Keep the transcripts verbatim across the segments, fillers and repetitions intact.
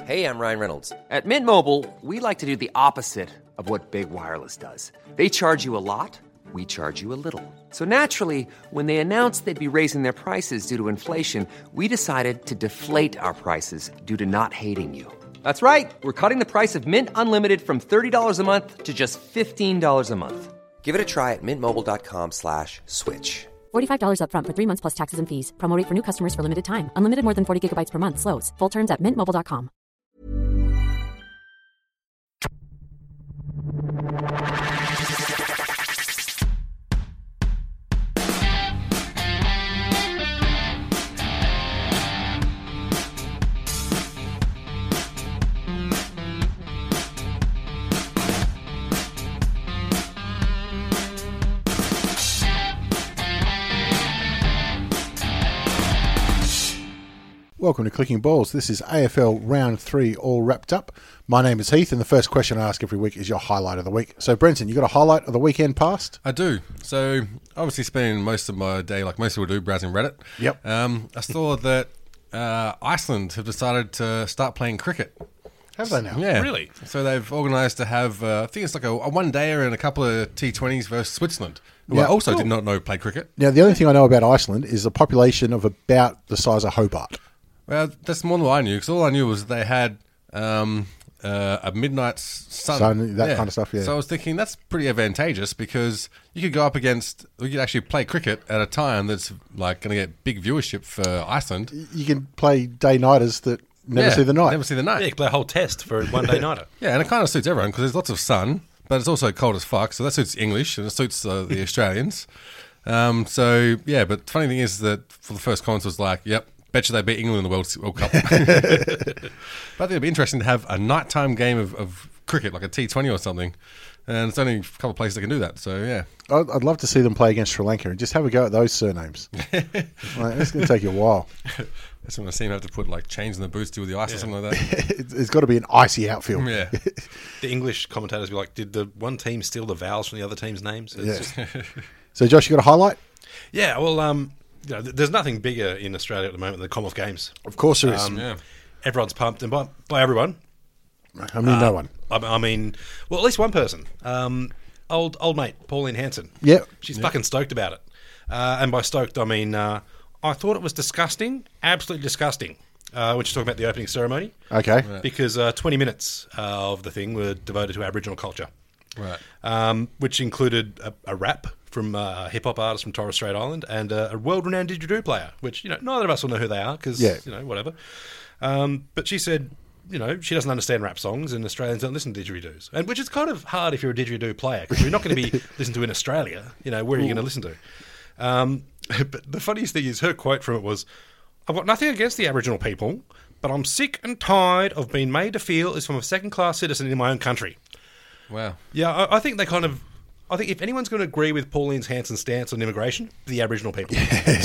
Hey, I'm Ryan Reynolds. At Mint Mobile, we like to do the opposite of what Big Wireless does. They charge you a lot, we charge you a little. So naturally, when they announced they'd be raising their prices due to inflation, we decided to deflate our prices due to not hating you. That's right. We're cutting the price of Mint Unlimited from thirty dollars a month to just fifteen dollars a month. Give it a try at mintmobile.com slash switch. forty-five dollars up front for three months plus taxes and fees. Promo rate for new customers for limited time. Unlimited more than forty gigabytes per month. Slows full terms at mint mobile dot com. Welcome to Clicking Balls. This is A F L Round three all wrapped up. My name is Heath, and the first question I ask every week is your highlight of the week. So, Brenton, you got a highlight of the weekend past? I do. So, obviously spending most of my day, like most people do, browsing Reddit. Yep. Um, I saw that uh, Iceland have decided to start playing cricket. Have they now? Yeah. Really? So they've organised to have, uh, I think it's like a, a one-dayer and a couple of T twenties versus Switzerland, who Yeah, I also cool. did not know play cricket. Now, the only thing I know about Iceland is a population of about the size of Hobart. Well, that's more than what I knew, because all I knew was they had um, uh, a midnight sun. Sun, that kind of stuff, yeah. So I was thinking that's pretty advantageous, because you could go up against, you could actually play cricket at a time that's like going to get big viewership for Iceland. You can play day-nighters that never Yeah, see the night. Never see the night. Yeah, you can play a whole test for a one-day nighter. Yeah, and it kind of suits everyone, because there's lots of sun, but it's also cold as fuck, so that suits English, and it suits uh, the Australians. Um, so, yeah, but the funny thing is that for the first comments was like, yep, bet you they beat England in the World, World Cup. But I think it'd be interesting to have a nighttime game of, of cricket, like a T twenty or something. And it's only a couple of places that can do that. So, yeah. I'd, I'd love to see them play against Sri Lanka and just have a go at those surnames. Like, it's going to take you a while. That's when I seem to have to put like chains in the boots to do with the ice or something like that. It's, it's got to be an icy outfield. Yeah. The English commentators be like, did the one team steal the vowels from the other team's names? It's Yeah. just- So, Josh, you got a highlight? yeah, well, um, you know, th- there's nothing bigger in Australia at the moment than the Commonwealth Games. Of course there is. Um, Yeah. Everyone's pumped, and by, by everyone, I mean, no one. I, I mean, well, at least one person. Um, old old mate, Pauline Hanson. Yep. She's fucking stoked about it. Uh, and by stoked, I mean, uh, I thought it was disgusting, absolutely disgusting, uh, when she's talking about the opening ceremony. Okay. Because uh, twenty minutes uh, of the thing were devoted to Aboriginal culture. Right. Um, which included a, a rap from uh, a hip-hop artist from Torres Strait Island and uh, a world-renowned didgeridoo player, which, you know, neither of us will know who they are because, Yeah. you know, whatever. Um, but she said, you know, she doesn't understand rap songs and Australians don't listen to didgeridoos, and which is kind of hard if you're a didgeridoo player because you're not going to be listened to in Australia. You know, where are you going to listen to? Um, but the funniest thing is her quote from it was, "I've got nothing against the Aboriginal people, but I'm sick and tired of being made to feel as if I'm a second-class citizen in my own country." Wow. Yeah, I, I think they kind of. I think if anyone's going to agree with Pauline's Hanson stance on immigration, the Aboriginal people.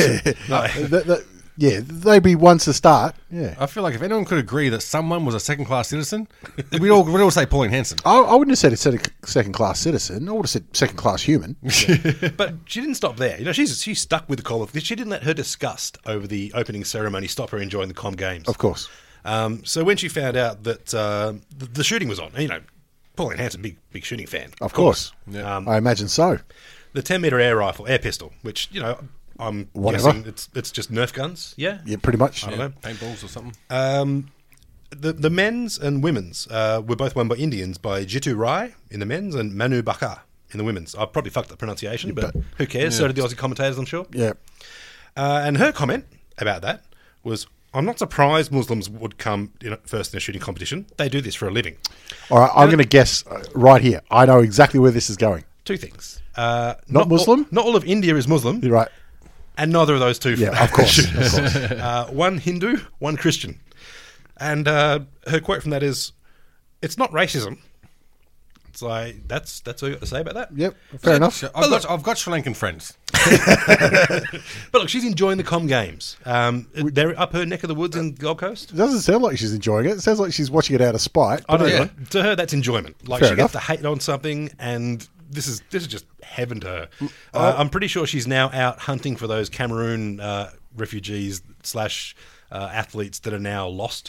No. The- the- yeah, they'd be ones to start. Yeah. I feel like if anyone could agree that someone was a second-class citizen, we'd all, we'd all say Pauline Hanson. I, I wouldn't have said it's a second-class citizen. I would have said second-class human. But she didn't stop there. You know, she's she's stuck with the Com. She didn't let her disgust over the opening ceremony stop her enjoying the Com Games. Of course. Um, so when she found out that uh, the, the shooting was on, you know, Pauline Hanson, big big shooting fan. Of course. Um, I imagine so. the ten meter air rifle, air pistol, which, you know, I'm Whatever. guessing it's it's just Nerf guns. Yeah. Yeah, pretty much. I don't know. Paintballs or something. Um, the the men's and women's uh, were both won by Indians by Jitu Rai in the men's and Manu Bakar in the women's. I probably fucked the pronunciation, but, but- who cares? So did the Aussie commentators, I'm sure. Yeah. Uh, and her comment about that was, "I'm not surprised Muslims would come you know, first in a shooting competition. They do this for a living." All right, I'm going to guess uh, right here. I know exactly where this is going. Two things. Uh, Not all- Muslim? not all of India is Muslim, You're right. and neither of those two. Yeah, of course. Of course. uh, one Hindu, one Christian. And uh, her quote from that is, "It's not racism." It's like, that's that's all you got to say about that. Yep, fair enough. I've got, I've got Sri Lankan friends. But look, she's enjoying the Com Games. Um, they're up her neck of the woods in Gold Coast. It doesn't sound like she's enjoying it. It sounds like she's watching it out of spite. I But know. anyway. To her, that's enjoyment. Like, Fair she enough. gets to hate on something, and this is this is just heaven to her. Uh, I'm pretty sure she's now out hunting for those Cameroon uh, refugees slash uh, athletes that are now lost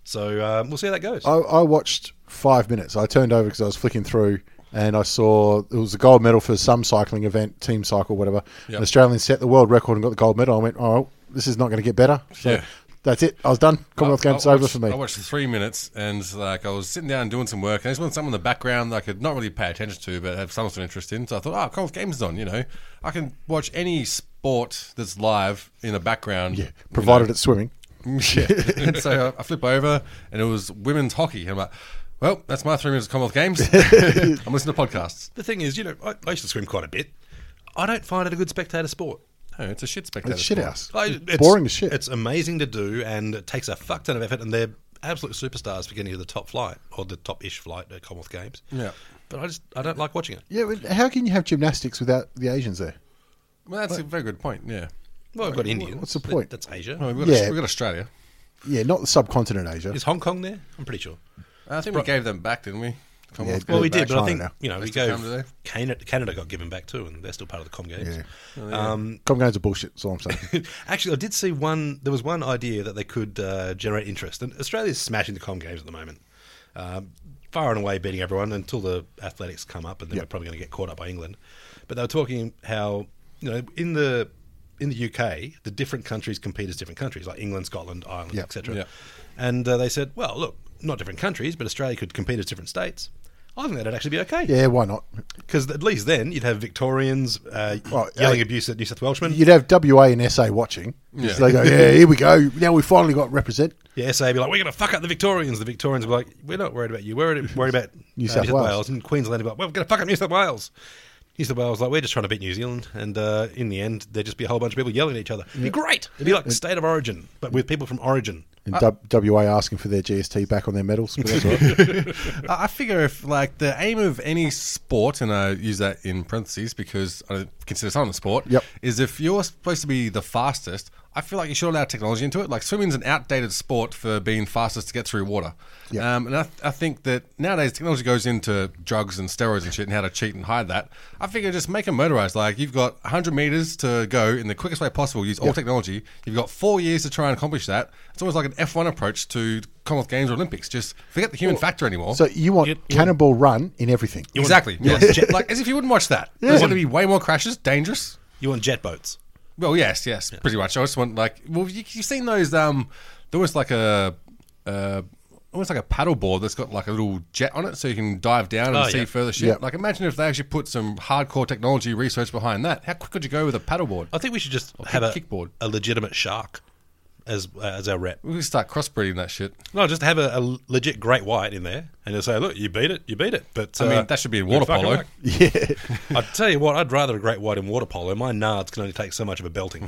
So um, we'll see how that goes. I, I watched five minutes. I turned over because I was flicking through, and I saw it was a gold medal for some cycling event, team cycle, whatever. Yep. An Australian set the world record and got the gold medal. I went, oh, this is not going to get better. So Yeah. that's it. I was done. Commonwealth I- Games I over watched- for me. I watched the three minutes, and like I was sitting down doing some work, and I just wanted something in the background that I could not really pay attention to, but have some sort of interest in. So I thought, oh, Commonwealth Games is on. You know, I can watch any sport that's live in the background. Yeah, you provided know. it's swimming. Yeah. And so I flip over, and it was women's hockey. And I'm like, well, that's my three minutes of Commonwealth Games. I'm listening to podcasts. The thing is, you know, I, I used to swim quite a bit. I don't find it a good spectator sport. Oh, it's a shit spectator. It's shit sport. house. I, it's, Boring as shit. It's amazing to do, and it takes a fuck ton of effort, and they're absolute superstars for getting to the top flight, or the top-ish flight at Commonwealth Games. Yeah. But I just, I don't like watching it. Yeah, but how can you have gymnastics without the Asians there? Well, that's a very good point. Yeah. Well, we've got Indians. what's the That- point? That's Asia. Well, we've got, Yeah. we've got Australia. Yeah, not the subcontinent Asia. Is Hong Kong there? I'm pretty sure. I think we gave them back, didn't we? Commonwealth Yeah, Well, we back did, but I China think now. you know They we still gave come today? Canada, Canada got given back too, and they're still part of the Com Games. Yeah. Um, Com Games are bullshit, that's all I'm saying. actually, I did see one. There was one idea that they could uh, generate interest, and Australia's smashing the Com Games at the moment, um, far and away beating everyone until the athletics come up, and then Yep. we're probably going to get caught up by England. But they were talking how you know in the in the U K, the different countries compete as different countries, like England, Scotland, Ireland, Yep. et cetera. Yep. And uh, they said, well, look, not different countries, but Australia could compete as different states. I think that'd actually be okay. Yeah, why not? Because at least then you'd have Victorians uh, Well, yelling uh, abuse at New South Welshmen. You'd have W A and S A watching. Yeah. So they go, yeah, here we go. Now we finally got represent. Yeah, S A would be like, we're going to fuck up the Victorians. The Victorians would be like, we're not worried about you. We're worried, worried about New uh, South Wales. And Queensland would be like, well, we're going to fuck up New South Wales. New South Wales like, we're just trying to beat New Zealand. And uh, in the end, there'd just be a whole bunch of people yelling at each other. It'd be great. It'd be like the state of origin, but with people from origin. And uh, W A asking for their G S T back on their medals. But that's all right. I I figure if like the aim of any sport, and I use that in parentheses because I don't consider something a sport, Yep. is if you're supposed to be the fastest, I feel like you should allow technology into it. Like swimming's an outdated sport for being fastest to get through water. Yep. Um, and I, I think that nowadays technology goes into drugs and steroids and shit and how to cheat and hide that. I figure just make them motorized. Like you've got one hundred meters to go in the quickest way possible. Use all Yep. technology. You've got four years to try and accomplish that. It's almost like an F one approach to Commonwealth Games or Olympics. Just forget the human factor anymore. So you want You- you Cannonball Run in everything. Exactly. Yes. Jet- like as if you wouldn't watch that. There's going to be way more crashes, dangerous. You want jet boats. Well, yes, yes, pretty much. I just want like, well, you, you've seen those. Um, there was like a, uh, almost like a paddle board that's got like a little jet on it, so you can dive down and Oh, see yeah. further shit. Yep. Like, imagine if they actually put some hardcore technology research behind that. How quick could you go with a paddle board? I think we should just Or have a, kick- kickboard. a legitimate shark as uh, as our rep. We could start crossbreeding that shit. No, just have a, a legit great white in there, and they'll say, "Look, you beat it, you beat it." But I mean, uh, that should be in good water fucking polo. luck. Yeah. I'd tell you what, I'd rather a great white in water polo. My nards can only take so much of a belting.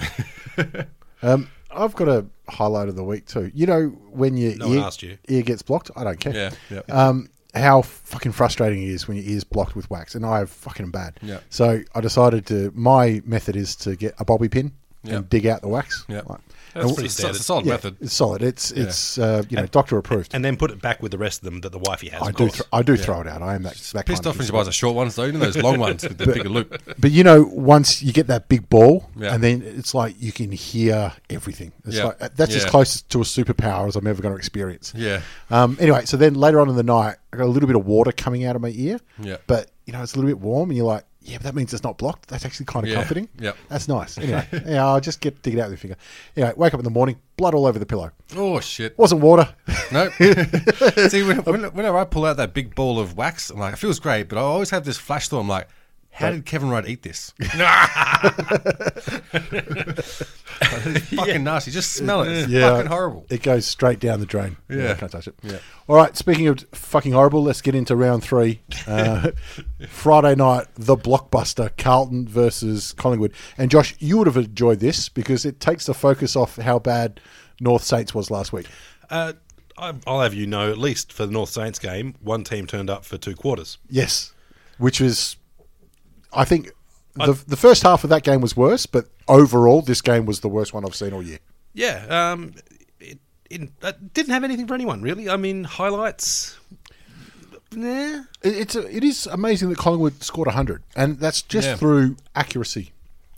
Um, I've got a highlight of the week too. You know when your No one ear, asked you. ear gets blocked? I don't care. Yeah, yeah. Um, how fucking frustrating it is when your ear's blocked with wax, and I have fucking bad. Yeah. So I decided to. My method is to get a bobby pin Yeah. and dig out the wax. Yeah. Like- That's and- pretty It's, standard. it's a solid yeah, method. it's solid. It's it's uh, you know doctor approved. And then put it back with the rest of them that the wifey has. I of do course. th- I do throw it out. I am that, that Pissed kind off of when she buys the short ones though, you know those long ones with the bigger loop. But you know, once you get that big ball, Yeah. and then it's like you can hear everything. It's Yeah. like that's as Yeah. close to a superpower as I'm ever going to experience. Yeah. Um, anyway, so then later on in the night, I got a little bit of water coming out of my ear. Yeah. But you know, it's a little bit warm, and you're like, yeah, but that means it's not blocked. That's actually kind of Yeah. comforting. Yep. That's nice. Anyway, yeah, I'll just get dig it out with my finger. Anyway, wake up in the morning, blood all over the pillow. Oh shit. Wasn't water. No. See, when, when, whenever I pull out that big ball of wax, I'm like, it feels great, but I always have this flash thought. I'm like, how did Kevin Rudd eat this? It's fucking nasty. Just smell it. It's fucking horrible. It goes straight down the drain. Yeah. I can't touch it. Yeah. All right. Speaking of fucking horrible, let's get into round three. Uh, Friday night, the blockbuster Carlton versus Collingwood. And Josh, you would have enjoyed this because it takes the focus off how bad North Saints was last week. Uh, I- I'll have you know, at least for the North Saints game, one team turned up for two quarters. Yes, which was, I think, the the first half of that game was worse, but overall, this game was the worst one I've seen all year. Yeah, um, it, it, it didn't have anything for anyone, really. I mean, highlights. Nah. It, it's a, it is amazing that Collingwood scored one hundred, and that's just Yeah. through accuracy.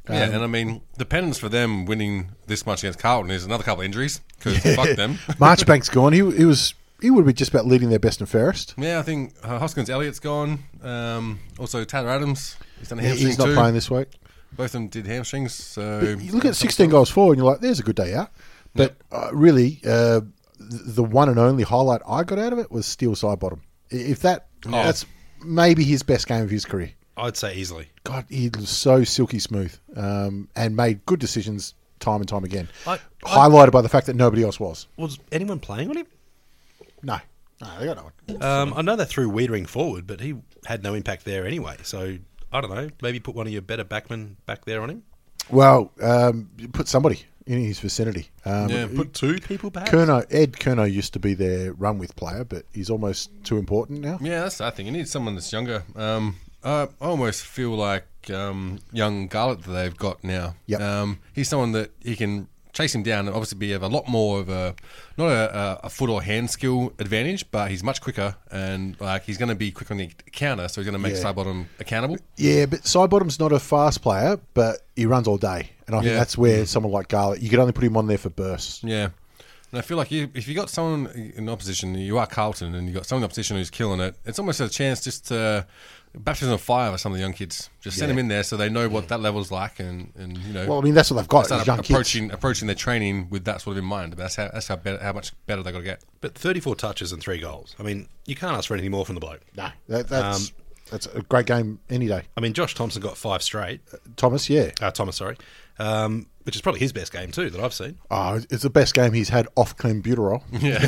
Yeah, Um, and I mean, the penance for them winning this much against Carlton is another couple of injuries, because fuck them. Marchbank's gone. He he was he would be just about leading their best and fairest. Yeah, I think uh, Hoskins Elliott's gone. Um, also, Taylor Adams, he's done a hamstring He's not too. playing this week. Both of them did hamstrings. So But you look at sixteen goals forward, and you're like, "There's a good day out." But uh, really, uh, th- the one and only highlight I got out of it was Steele Sidebottom. If that, that's maybe his best game of his career. I'd say easily. God, he was so silky smooth um, and made good decisions time and time again. I- I- Highlighted by the fact that nobody else was. Was anyone playing on him? No, no, they got no one. Um, I know they threw Wiedering forward, but he had no impact there anyway. So I don't know. Maybe put one of your better backmen back there on him. Well, um, put somebody in his vicinity. Um, Yeah, Put two people back. Kerno, Ed Kerno used to be their run with player, but he's almost too important now. yeah, that's the thing. You need someone that's younger. Um, I almost feel like um, young Garlett that they've got now. Yep. Um, he's someone that he can chase him down and obviously be have a lot more of a not a, a, a foot or hand skill advantage, but he's much quicker and like he's going to be quick on the counter, so he's going to make Yeah. Sidebottom accountable. Yeah, but Sidebottom's not a fast player, but he runs all day. And I think Yeah. that's where someone like Garlett, you could only put him on there for bursts. Yeah. And I feel like you, if you got someone in opposition, you are Carlton, and you got someone in opposition who's killing it, it's almost a chance just to baptism of fire for some of the young kids. Just send Yeah. them in there so they know what that level's like, and, and you know. Well, I mean, that's what they've got, start is young approaching approaching their training with that sort of in mind. That's how that's how better, how much better they got to get. But thirty-four touches and three goals. I mean, you can't ask for anything more from the bloke. No, that, that's, Um, that's a great game any day. I mean, Josh Thompson got five straight. Thomas, yeah. Uh, Thomas, sorry. Um, which is probably his best game too that I've seen. Oh, it's the best game he's had off clenbuterol.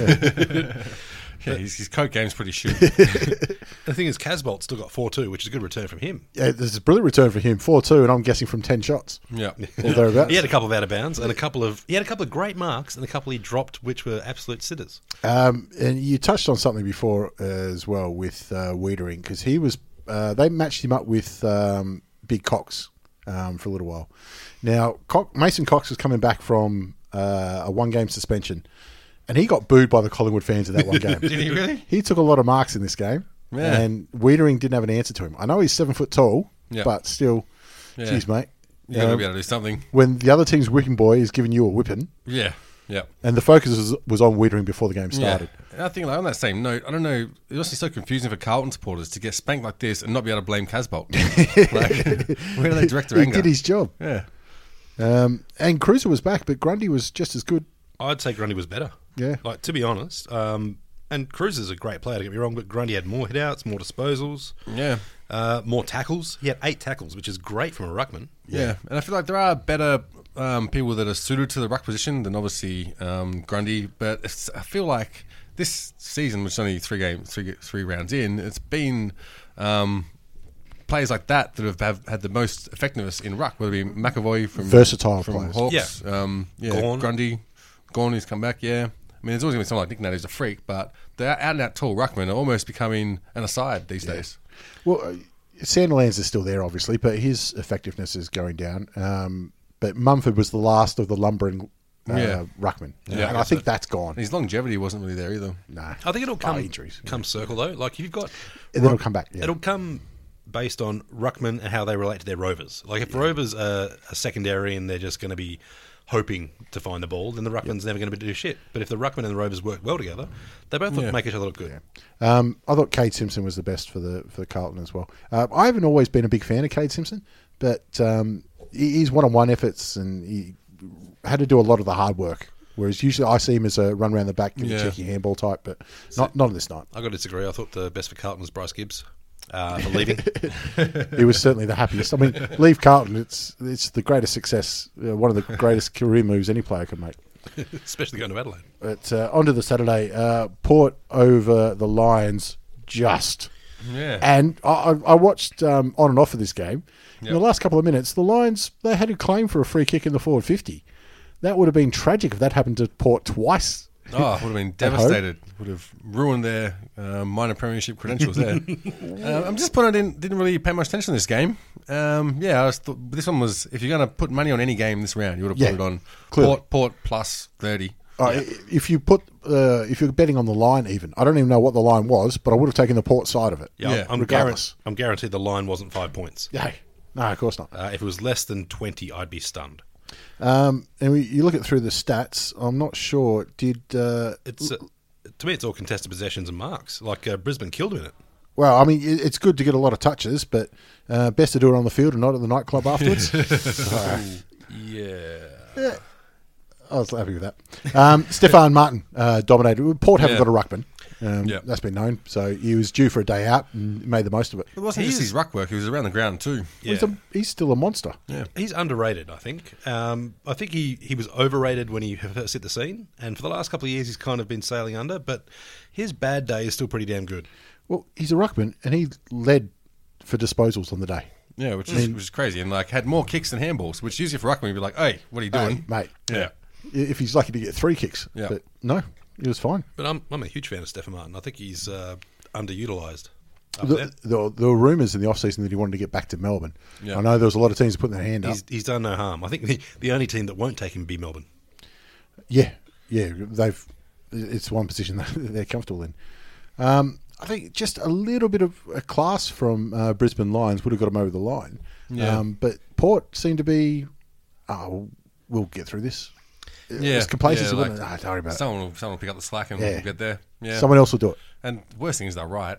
Yeah, his, his coke game's pretty shit. The thing is, Casbolt still got four two, which is a good return from him. Yeah, this is a brilliant return for him. four two, and I'm guessing from ten shots. yeah. Or thereabouts. He had a couple of out of bounds and a couple of he had a couple of great marks and a couple he dropped, which were absolute sitters. Um, and you touched on something before uh, as well with uh, Wiedering, because he was uh, they matched him up with um, Big Cox um, for a little while. Now, Cox, Mason Cox was coming back from uh, a one-game suspension, and he got booed by the Collingwood fans in that one game. Did he really? He took a lot of marks in this game, Yeah. and Wiedering didn't have an answer to him. I know he's seven foot tall, Yeah. but still, Yeah. geez, mate. You got to um, be able to do something. when the other team's whipping boy is giving you a whipping, Yeah. Yeah. and the focus was, was on Wiedering before the game Yeah. started. And I think like, on that same note, I don't know, it must be so confusing for Carlton supporters to get spanked like this and not be able to blame Casbolt. like, where do they direct their He anger? did his job. Yeah. Um, and Cruiser was back, but Grundy was just as good. I'd say Grundy was better. Yeah. Like, to be honest. Um, and Cruz is a great player, don't get me wrong, but Grundy had more hitouts, more disposals, Yeah. uh, more tackles. He had eight tackles, which is great from a ruckman. Yeah. And I feel like there are better um, people that are suited to the ruck position than obviously um, Grundy, but it's, I feel like this season, which is only three games, three, three rounds in, it's been um, players like that that have, have had the most effectiveness in ruck, whether it be McAvoy from Versatile from players. Hawks, yeah, um, yeah, Gawn. Grundy, Gawn who's come back, yeah. I mean, there's always going to be someone like Nick Nat who's a freak, but the out and out tall ruckmen are almost becoming an aside these days. Well, uh, Sandilands is still there, obviously, but his effectiveness is going down. Um, but Mumford was the last of the lumbering uh, Yeah. ruckman. Yeah, and I I guess think so. that's gone. And his longevity wasn't really there either. Nah. I think it'll come Oh, injuries. come circle though. Like you've got, And then it'll come back. Yeah. it'll come based on ruckman and how they relate to their rovers. Like if rovers are a secondary and they're just going to be hoping to find the ball, then the ruckman's never going to do shit. But if the ruckman and the rovers work well together, they both look, Yeah. make each other look good. Um, I thought Cade Simpson was the best for the for the Carlton as well. Uh, I haven't always been a big fan of Cade Simpson, but um, he- he's one-on-one efforts and he had to do a lot of the hard work. Whereas usually I see him as a run around the back, give you Yeah. a cheeky handball type, but not not on this night. I got to disagree. I thought the best for Carlton was Bryce Gibbs uh, for leaving. He was certainly the happiest. I mean, leave Carlton, it's it's the greatest success, uh, one of the greatest career moves any player could make. Especially going to Adelaide. But uh, on to the Saturday, uh, Port over the Lions just. Yeah. And I, I I watched um, on and off of this game. In Yep. the last couple of minutes, the Lions, they had a claim for a free kick in the forward fifty. That would have been tragic if that happened to Port twice. Oh, would have been devastated. Would have ruined their uh, minor premiership credentials there. uh, I'm just putting. I didn't didn't really pay much attention to this game. Um, yeah, I was th- this one was. If you're going to put money on any game this round, you would have Yeah, put it on clearly. Port Port plus thirty. Uh, If you put, uh, if you're betting on the line, even I don't even know what the line was, but I would have taken the Port side of it. Yeah, Yeah, I'm, regardless. guaran- I'm guaranteed the line wasn't five points. Yeah, No, of course not. Uh, if it was less than twenty, I'd be stunned. Um, and we, you look at through the stats. I'm not sure. Did uh, It's uh, to me, it's all contested possessions and marks. Like uh, Brisbane killed him in it. well, I mean, it- it's good to get a lot of touches, but uh, best to do it on the field and not at the nightclub afterwards. So, Yeah. I was happy with that. Um, Stefan Martin uh, dominated. Port haven't Yeah. got a ruckman. Um, Yeah. That's been known. So he was due for a day out and made the most of it. It wasn't just his ruck work; he was around the ground too. He's, a, he's still a monster. Yeah, He's underrated, I think. Um, I think he, he was overrated when he first hit the scene, and for the last couple of years he's kind of been sailing under, but his bad day is still pretty damn good. Well, he's a ruckman, and he led for disposals on the day. yeah, which is which is crazy, and like had more kicks than handballs, which usually for ruckman you'd be like, "Hey, what are you doing, Hey, mate. Yeah, If he's lucky to get three kicks. Yeah. But no, he was fine. But I'm, I'm a huge fan of Stefan Martin. I think he's uh, underutilised up The, there. the, there were rumours in the off-season that he wanted to get back to Melbourne. Yeah. I know there was a lot of teams putting their hand up. He's, he's done no harm. I think the, the only team that won't take him will be Melbourne. Yeah, yeah, they've. It's one position that they're comfortable in. Um, I think just a little bit of a class from uh, Brisbane Lions would have got them over the line. Yeah. Um, but Port seemed to be, oh, we'll get through this. yeah." It's complacency, yeah, wasn't it? Ah, don't worry about it. someone will, someone will pick up the slack and Yeah. we'll get there. Yeah, Someone else will do it. and the worst thing is they're right.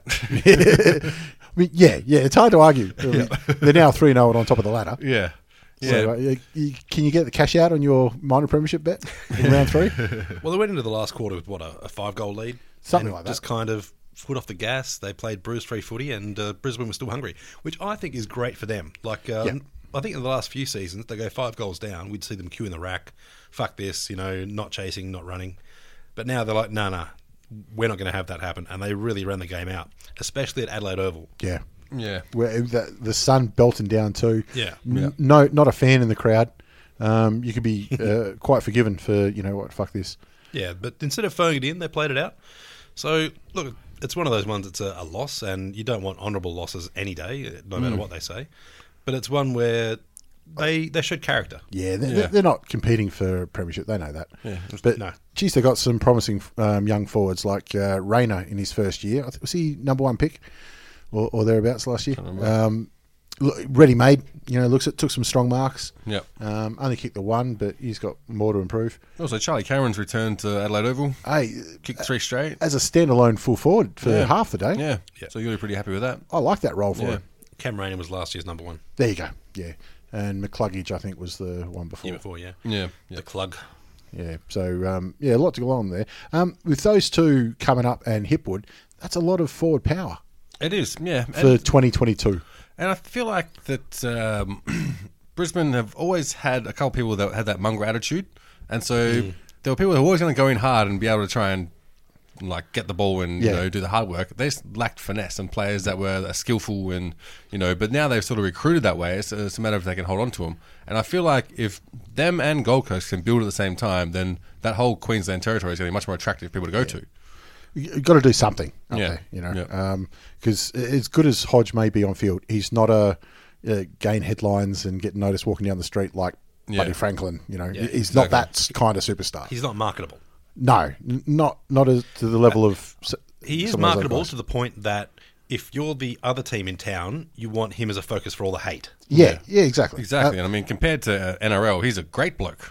I mean, yeah, yeah, it's hard to argue. I mean, they're now three and oh and on top of the ladder. yeah, yeah. So, uh, you, you, can you get the cash out on your minor premiership bet in round three? Well, they went into the last quarter with, what, a, a five-goal lead? Something And like that. Just kind of foot off the gas. They played bruise-free footy, and uh, Brisbane was still hungry, which I think is great for them. Like, um, Yeah. I think in the last few seasons, they go five goals down. We'd see them queue in the rack. Fuck this, you know, not chasing, not running. But now they're like, no, nah, no, nah, we're not going to have that happen. And they really ran the game out, especially at Adelaide Oval. Yeah. yeah. Where the, the sun belting down too. Yeah. N- Yeah. No, not a fan in the crowd. Um, you could be uh, quite forgiven for, you know what, fuck this. Yeah, but instead of phoning it in, they played it out. So, look, it's one of those ones that's a, a loss, and you don't want honourable losses any day, no matter what they say. But it's one where they they showed character. Yeah, they're, Yeah. they're not competing for a premiership. They know that. Yeah. But, No. geez, they got some promising um, young forwards like uh, Rayner in his first year. I think, was he number one pick or, or thereabouts last year? Um, ready-made, you know, looks at took some strong marks. Yeah. Um, only kicked the one, but he's got more to improve. Also, Charlie Cameron's returned to Adelaide Oval, Hey, kicked three straight. as a standalone full forward for Yeah. half the day, Yeah. Yeah. so you'll be pretty happy with that. I like that role for Yeah. him. Cam Raynham was last year's number one. There you go. Yeah. And McCluggage, I think, was the one before. Year before, yeah. Yeah, The yeah. Clug. Yeah. So, um, yeah, a lot to go on there. Um, with those two coming up and Hipwood, that's a lot of forward power It is, yeah. for And, twenty twenty-two. and I feel like that um, Brisbane have always had a couple of people that had that mongrel attitude, and so there were people who were always going to go in hard and be able to try and like get the ball and Yeah. you know do the hard work. They just lacked finesse and players that were skillful and you know. But now they've sort of recruited that way. It's, it's a matter of if they can hold on to them. And I feel like if them and Gold Coast can build at the same time, then that whole Queensland territory is going to be much more attractive for people to go to. You've got to do something up Yeah. there, you know. Yeah. Because as good as Hodge may be on field, he's not a uh, gain headlines and get noticed walking down the street like Yeah. Buddy Franklin. You know, Yeah, he's not exactly. that kind of superstar. He's not marketable. No, n- not not as, to the level of. s- He is some of those other marketable guys. to the point that if you're the other team in town, you want him as a focus for all the hate. Yeah, yeah, exactly. Exactly. Uh, and I mean, compared to uh, N R L, he's a great bloke.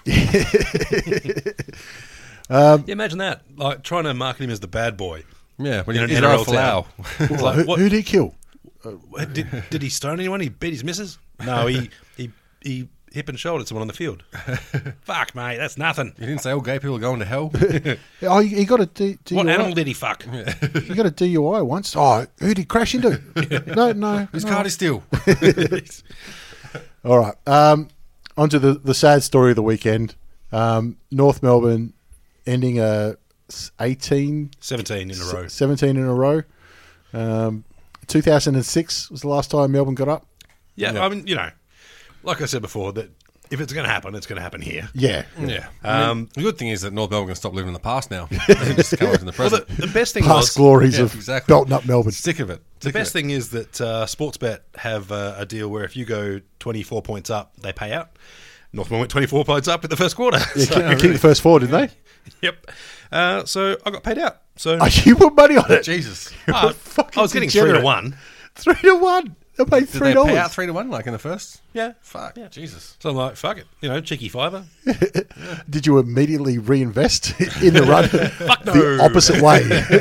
Yeah, imagine that. Like trying to market him as the bad boy. Yeah, when In you an he's N R L Ralph Lau. It's well, like, who, what- who did he kill? Did, did he stone anyone? He beat his missus? No, he he he hip and shouldered someone on the field. Fuck, mate, that's nothing. You didn't say all gay people are going to hell? Oh, he, he got a D, DUI. What animal did he fuck? He got a D U I once. Oh, who did he crash into? no, no. Whose no. card is still? All right. Um, on to the, the sad story of the weekend. Um, North Melbourne ending a s- eighteen, seventeen in a row. seventeen in a row. Um, two thousand six was the last time Melbourne got up. Yeah, I mean, you know, like I said before, that if it's going to happen, it's going to happen here. Yeah. Yeah. Um, the good thing is that North Melbourne can stop living in the past now. Just come in the Well, present. the, the best thing Past was glories Yeah, of exactly. belting up Melbourne. Stick of it. the best thing is that uh, Sportsbet have uh, a deal where if you go twenty-four points up, they pay out. North Melbourne went twenty-four points up in the first quarter. Yeah, So, kicked, they kicked the first four, didn't they? Yep. Uh, so I got paid out. So Oh, you put money on it. Jesus. uh, Fucking I was getting three to degenerate. one. Three to one. They paid Did three they dollars. pay out three to one like in the first? Yeah. Fuck, Yeah. Jesus. So I'm like, fuck it. You know, cheeky fiver. Did you immediately reinvest in the run? Fuck no. The opposite way.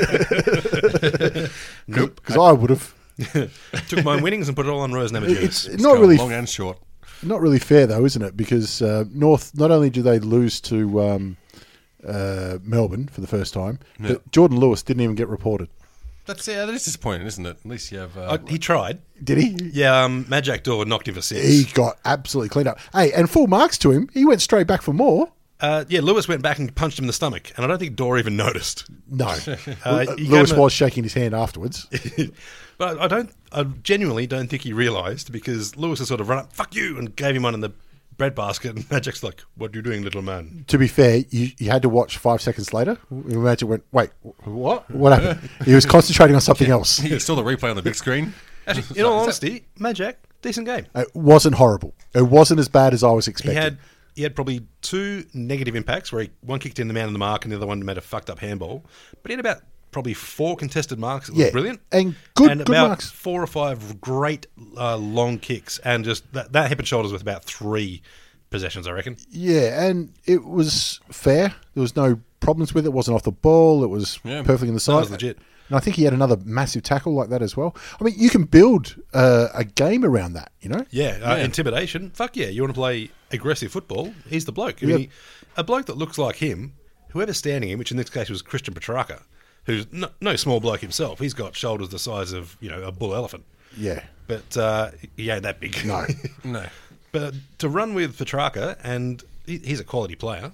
Nope. Because I would have. Took my winnings and put it all on Rose Namajunas. It's It's not gone really long and short. not really fair though, isn't it? Because uh, North not only do they lose to um, uh, Melbourne for the first time, Yeah. but Jordan Lewis didn't even get reported. That's yeah, that is disappointing, isn't it? At least you have. Uh, Uh, he tried. Did he? Yeah, um, Majak Dor knocked him for six. He got absolutely cleaned up. Hey, and full marks to him. He went straight back for more. Uh, yeah, Lewis went back and punched him in the stomach, and I don't think Dor even noticed. No, Uh, L- he Lewis gave him a- was shaking his hand afterwards. But I don't, I genuinely don't think he realised, because Lewis has sort of run up, fuck you, and gave him one in the breadbasket, and Magic's like, what are you doing, little man? To be fair, you, you had to watch five seconds later. Magic went, wait, what? What happened? He was concentrating on something else. you saw the replay on the big screen. Actually, in all honesty, Majak, decent game. It wasn't horrible. It wasn't as bad as I was He expecting. had he had probably two negative impacts, where he, one kicked in the man in the mark and the other one made a fucked up handball. But he had about probably four contested marks. It was Yeah, brilliant. and good- and good about marks. four or five great uh, long kicks, and just that, that hip and shoulders with about three possessions, I reckon. Yeah, and it was fair. There was no problems with it. It wasn't off the ball. It was Yeah. perfectly in the side. was legit. And I think he had another massive tackle like that as well. I mean, you can build uh, a game around that, you know? Yeah, uh, Yeah. intimidation. Fuck yeah, you want to play aggressive football? He's the bloke. I Yep. mean, he- a bloke that looks like him, whoever's standing him, which in this case was Christian Petrarca, who's no, no small bloke himself. He's got shoulders the size of, you know, a bull elephant. Yeah. But uh, he ain't that big. No. No. But to run with Petrarca, and he, he's a quality player,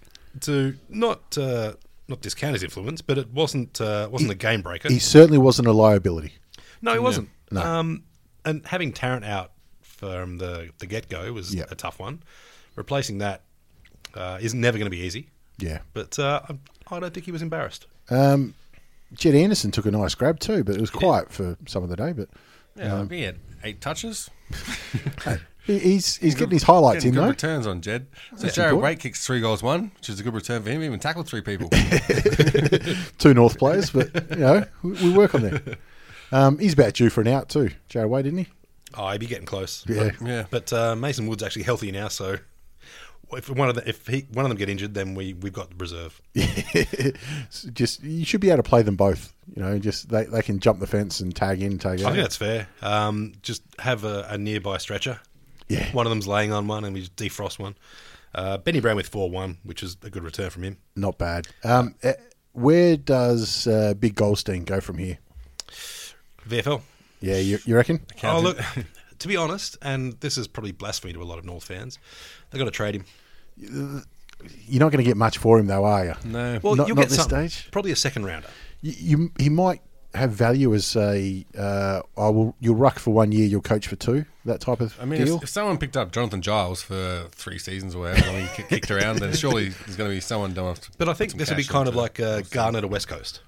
to not uh, not discount his influence, but it wasn't uh, wasn't a game breaker. He certainly wasn't a liability. No, he wasn't. No. Um, and having Tarrant out from the the get go was Yeah. a tough one. Replacing that uh, is never going to be easy. Yeah. But uh, I, I don't think he was embarrassed. Um, Jed Anderson took a nice grab too, but it was quiet for some of the day. But Yeah, he had eight touches. he- he's he's getting his highlights Getting in good though. returns on Jed. So That's Jared important. Waite kicks three goals, one, which is a good return for him. He even tackled three people. Two North players, but you know we, we work on that. Um, he's about due for an out too, Jared Wade, isn't he? Oh, he'd be getting close. Yeah. But, Yeah. but uh, Mason Wood's actually healthy now, so if one of the, if he, one of them get injured, then we we've got the reserve. Just you should be able to play them both. You know, just they, they can jump the fence and tag in, tag I out. think that's fair. Um, just have a, a nearby stretcher. Yeah. One of them's laying on one, and we just defrost one. Uh, Benny Brown with four one, which is a good return from him. Not bad. Um, eh, where does uh, Big Goldstein go from here? V F L. Yeah, you, you reckon? Oh, look, to be honest, and this is probably blasphemy to a lot of North fans, they've got to trade him. You're not going to get much for him, though, are you? No. Well, Not- you'll not get this something. stage? Probably a second rounder. You, you he might have value as a uh, I will you'll ruck for one year, you'll coach for two. That type of I mean, deal. if, if someone picked up Jonathan Giles for three seasons or whatever, and he ki- kicked around, then surely there's going to be someone doing it. But I think this would be kind of like uh, Garner to West Coast.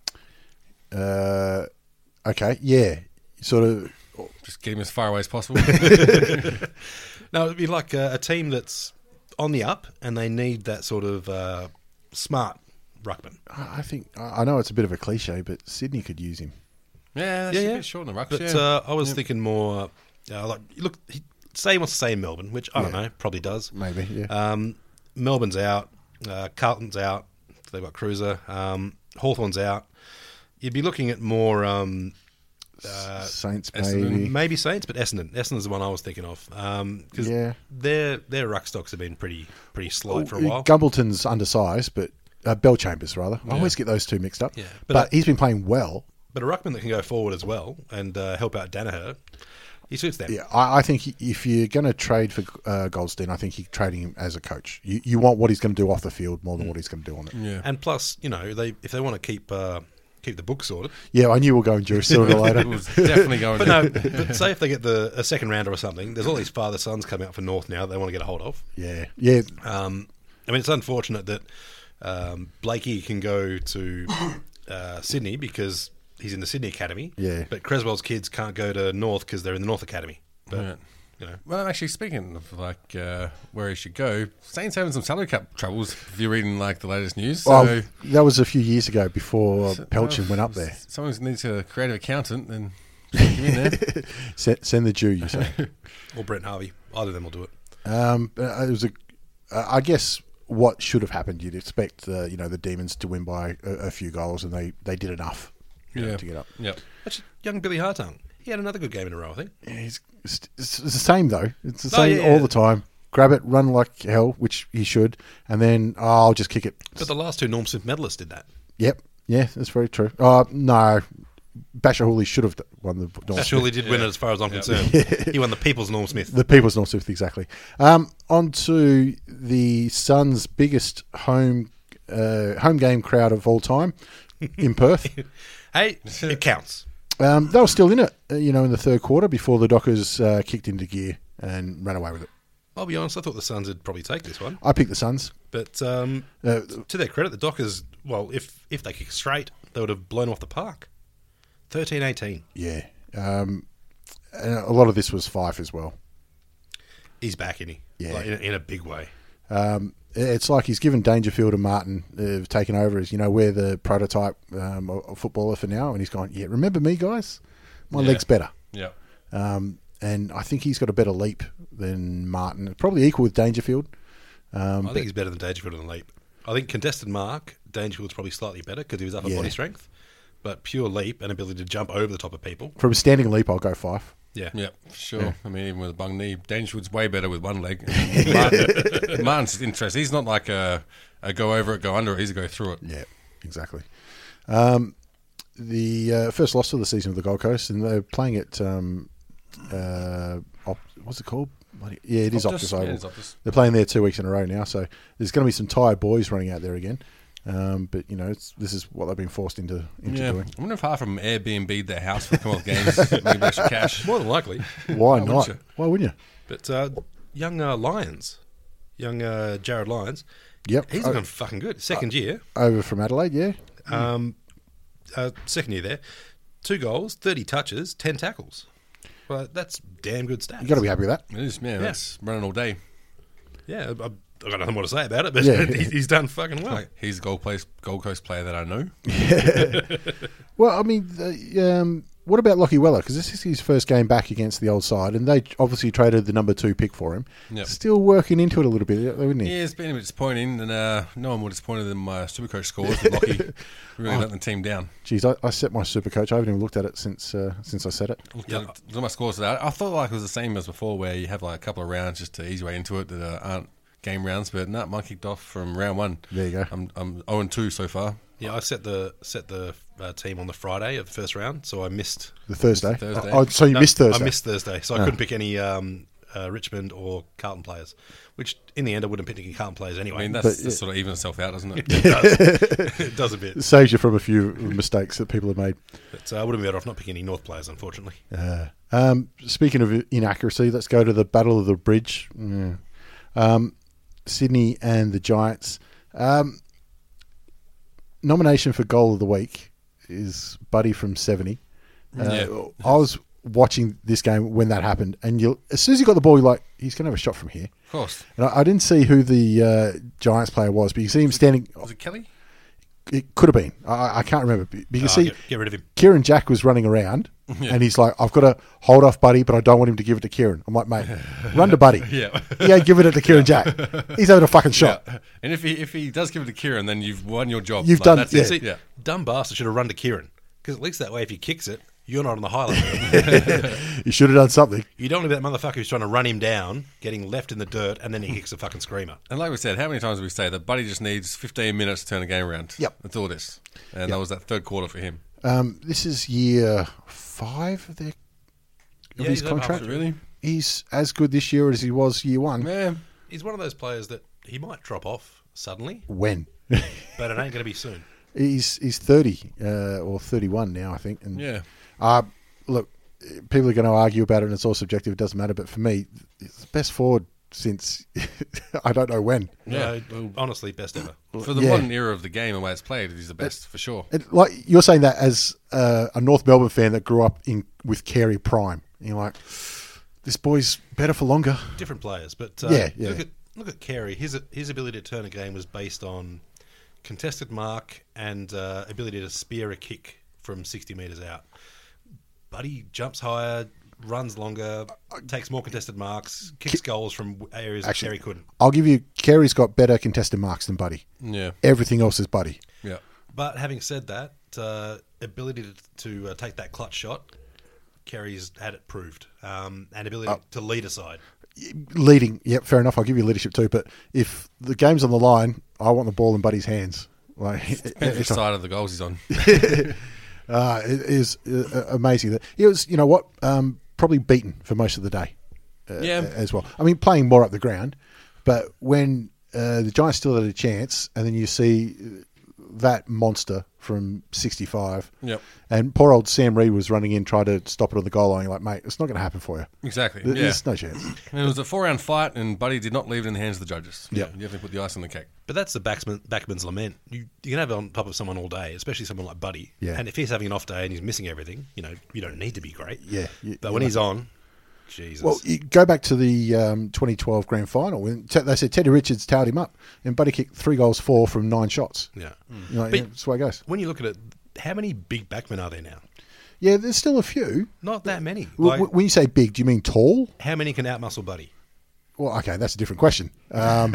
uh, okay, yeah, sort of. Just get him as far away as possible. No, it'd be like a, a team that's on the up, and they need that sort of uh, smart ruckman. I I think I I know it's a bit of a cliche, but Sydney could use him. yeah, Yeah, yeah, yeah. short in the rucks, But yeah. uh, I was thinking more uh, like look. He, say he wants to stay in Melbourne, which I don't Yeah. know, probably does. Maybe, yeah. Um, Melbourne's out. Uh, Carlton's out. They've got Cruiser. Um, Hawthorn's out. You'd be looking at more um, uh, Saints, Essendon. maybe. maybe Saints, but Essendon. Essendon's the one I was thinking of because Yeah. their their ruck stocks have been pretty pretty slight for a while. Gumbleton's undersized, but uh, Bellchambers rather. I always get those two mixed up. Yeah, but but, uh, he's been playing well. But a ruckman that can go forward as well and uh, help out Danaher, he suits them. Yeah, I, I think if you're going to trade for uh, Goldstein, I think you're trading him as a coach. You, you want what he's going to do off the field more than Mm. what he's going to do on it. yeah. And plus, you know, they if they want to keep uh, keep the book sorted. Yeah, I knew we were going Jewish sooner or It later. was definitely going But to. no, but say if they get the a second rounder or something, there's all these father sons coming out for North now that they want to get a hold of. Yeah, yeah. Um, I mean, it's unfortunate that um, Blakey can go to uh, Sydney because he's in the Sydney Academy. Yeah. But Creswell's kids can't go to North because they're in the North Academy. But Yeah. you know, Well, actually, speaking of like uh, where he should go, Saints having some salary cap troubles. If you're reading like the latest news, so Well, that was a few years ago before so- Pelchin uh, went up there. Someone needs a creative accountant, and You in there? send, send the Jew, you say. Or Brent Harvey. Either of them will do it. Um, uh, it was a, uh, I guess what should have happened. You'd expect, uh, you know, the Demons to win by a, a few goals, and they, they did enough you know, Yeah. to get up. Yep. Actually, young Billy Hartung. He had another good game in a row, I think. Yeah, he's, it's, it's the same though. It's the Oh, same yeah, all yeah. the time. Grab it, run like hell, which he should, and then oh, I'll just kick it. But the last two Norm Smith medalists did that. Yep, yeah, that's very true. Uh, no, Basher Hooley should have won the Norm That Smith. surely did win it as far as I'm concerned. He won the People's Norm Smith. The People's Norm Smith, exactly. Um, on to the Suns' biggest home uh, home game crowd of all time in Perth. Hey, it counts. Um, they were still in it, uh, you know, in the third quarter before the Dockers uh, kicked into gear and ran away with it. I'll be honest, I thought the Suns would probably take this one. I picked the Suns. But um, Uh, to their credit, the Dockers, well, if if they kick straight, they would have blown off the park. thirteen eighteen. Yeah. Um, and a lot of this was Fife as well. He's back, isn't he? Yeah. Like, in, a, in a big way. Um, it's like he's given Dangerfield and Martin uh, taken over as, you know, we're the prototype um, of- of footballer for now. And he's gone, yeah, remember me, guys? My Yeah. leg's better. Yep. Um, and I think he's got a better leap than Martin. Probably equal with Dangerfield. Um, I think he's better than Dangerfield in the leap. I think contested mark, Dangerfield's probably slightly better because he was upper Yeah. body strength. But pure leap and ability to jump over the top of people. from a standing leap, I'll go Fife. Yeah. Yep, for sure. I mean, even with a bung knee, Dangerfield's way better with one leg. Martin, Martin's interesting. He's not like a, a go over it, go under it. He's a go through it. Yeah, exactly. Um, the uh, first loss of the season of the Gold Coast, and they're playing at um, uh, Op- what's it called? Bloody- Yeah, it is Optus? Optus Yeah, Oval. it is Optus. They're playing there two weeks in a row now, so there's going to be some tired boys running out there again. Um, but you know, it's, this is what they've been forced into into Yeah, doing. I wonder if half of them Airbnb'd their house for Commonwealth Games, maybe extra cash. More than likely. Why wouldn't not? you? Why wouldn't you? But uh, young uh, Lyons, young uh, Jared Lyons, Yep, he's O- looking fucking good. Second year. over from Adelaide. Yeah, Um, uh, second year there. Two goals, thirty touches, ten tackles. Well, that's damn good stats. you got to be happy with that. It is, yeah, that's running all day. Yeah, I, I've got nothing more to say about it, but Yeah. he's, he's done fucking well. Like, he's a Gold Coast, Gold Coast player that I know. Well, I mean, the, um, what about Lockie Weller? Because this is his first game back against the old side, and they obviously traded the number two pick for him. Yep. Still working into it a little bit, wouldn't he? Yeah, it's been a bit disappointing, and uh, no one more disappointed than my Supercoach scores. But Lockie really let the team down. Geez, I, I set my super coach. I haven't even looked at it since uh, since I set it. Looked at, looked at my scores today. I thought like it was the same as before, where you have like a couple of rounds just to ease your way into it that uh, aren't game rounds. But no, mine kicked off from round one. There you go. I'm I'm zero and two so far. Yeah, I set the set the uh, team on the Friday of the first round, so I missed. The Thursday. Thursday. Oh, so you No, missed Thursday. I missed Thursday, so I couldn't pick any um, uh, Richmond or Carlton players. Which in the end, I wouldn't pick any Carlton players anyway. I mean, that's, But, that's sort of even itself out, doesn't it? it does. It does a bit. It saves you from a few mistakes that people have made. But uh, I would have been better off not picking any North players, unfortunately. Uh, um, speaking of inaccuracy, let's go to the Battle of the Bridge. Yeah. Um, Sydney and the Giants. Um, nomination for Goal of the Week is Buddy from seventy. Uh, Yeah. I was watching this game when that happened, and you as soon as he got the ball, you're like, he's going to have a shot from here. Of course. And I, I didn't see who the uh, Giants player was, but you see him standing. Was it Kelly? It could have been. I, I can't remember. But you can Oh, see get, get rid of him. Kieran Jack was running around, and he's like, I've got to hold off Buddy, but I don't want him to give it to Kieran. I'm like, mate, run to Buddy. Yeah. Yeah, give it to Kieran Jack. He's having a fucking shot. Yeah. And if he if he does give it to Kieran, then you've won your job. You've Like, done- That's yeah. it. See, Yeah. dumb bastard should have run to Kieran. Because at least that way, if he kicks it, you're not on the highlight. You should have done something. You don't want to be that motherfucker who's trying to run him down, getting left in the dirt, and then he kicks a fucking screamer. And like we said, how many times do we say that Buddy just needs fifteen minutes to turn a game around? Yep. That's all it is. And that was that third quarter for him. Um, this is year five of, their, of Yeah, his he's over contract. halfway. Really? He's as good this year as he was year one. Yeah. He's one of those players that he might drop off suddenly, When? but it ain't going to be soon. he's he's thirty uh, or thirty-one now, I think. And Yeah. Uh, look, people are going to argue about it, and it's all subjective. It doesn't matter. But for me, it's the best forward since I don't know when. Yeah. No, honestly, best ever. For the Yeah. modern era of the game and way it's played, he's the best for sure. It, like you're saying that as uh, a North Melbourne fan that grew up in with Carey Prime, and you're like, this boy's better for longer. Different players, but uh, Yeah, yeah. look at look at Carey. His his ability to turn a game was based on contested mark and uh, ability to spear a kick from sixty metres out. Buddy jumps higher, runs longer, takes more contested marks, kicks goals from areas that Kerry couldn't. I'll give you, Kerry's got better contested marks than Buddy. Yeah. Everything else is Buddy. Yeah. But having said that, uh, ability to, to uh, take that clutch shot, Kerry's had it proved, um, and ability Oh. to lead a side. Leading, yep, fair enough. I'll give you leadership too. But if the game's on the line, I want the ball in Buddy's hands. Like, Depends which side of the goals he's on. uh, it is uh, amazing. That it was, you know what, um, probably beaten for most of the day. Uh, Yeah. as well. I mean, playing more up the ground, but when uh, the Giants still had a chance, and then you see that monster from sixty-five, Yep. and poor old Sam Reid was running in, trying to stop it on the goal line. You're like, mate, it's not going to happen for you. Exactly. There- Yeah. There's no chance. And it was a four-round fight, and Buddy did not leave it in the hands of the judges. Yeah. You definitely put the ice on the cake. But that's the backsman, backman's lament. You, you can have it on top of someone all day, especially someone like Buddy. Yeah. And if he's having an off day and he's missing everything, you know, you don't need to be great. Yeah, you- But you when know. he's on, Jesus. Well, you go back to the um, twenty twelve grand final when te- they said Teddy Richards towed him up, and Buddy kicked three goals, four from nine shots. yeah. You know, But- that's the way it goes. When you look at it, how many big backmen are there now? Yeah, there's still a few. Not that many. W- Like, w- when you say big, do you mean tall? how many can outmuscle Buddy? Well, okay, that's a different question. Um,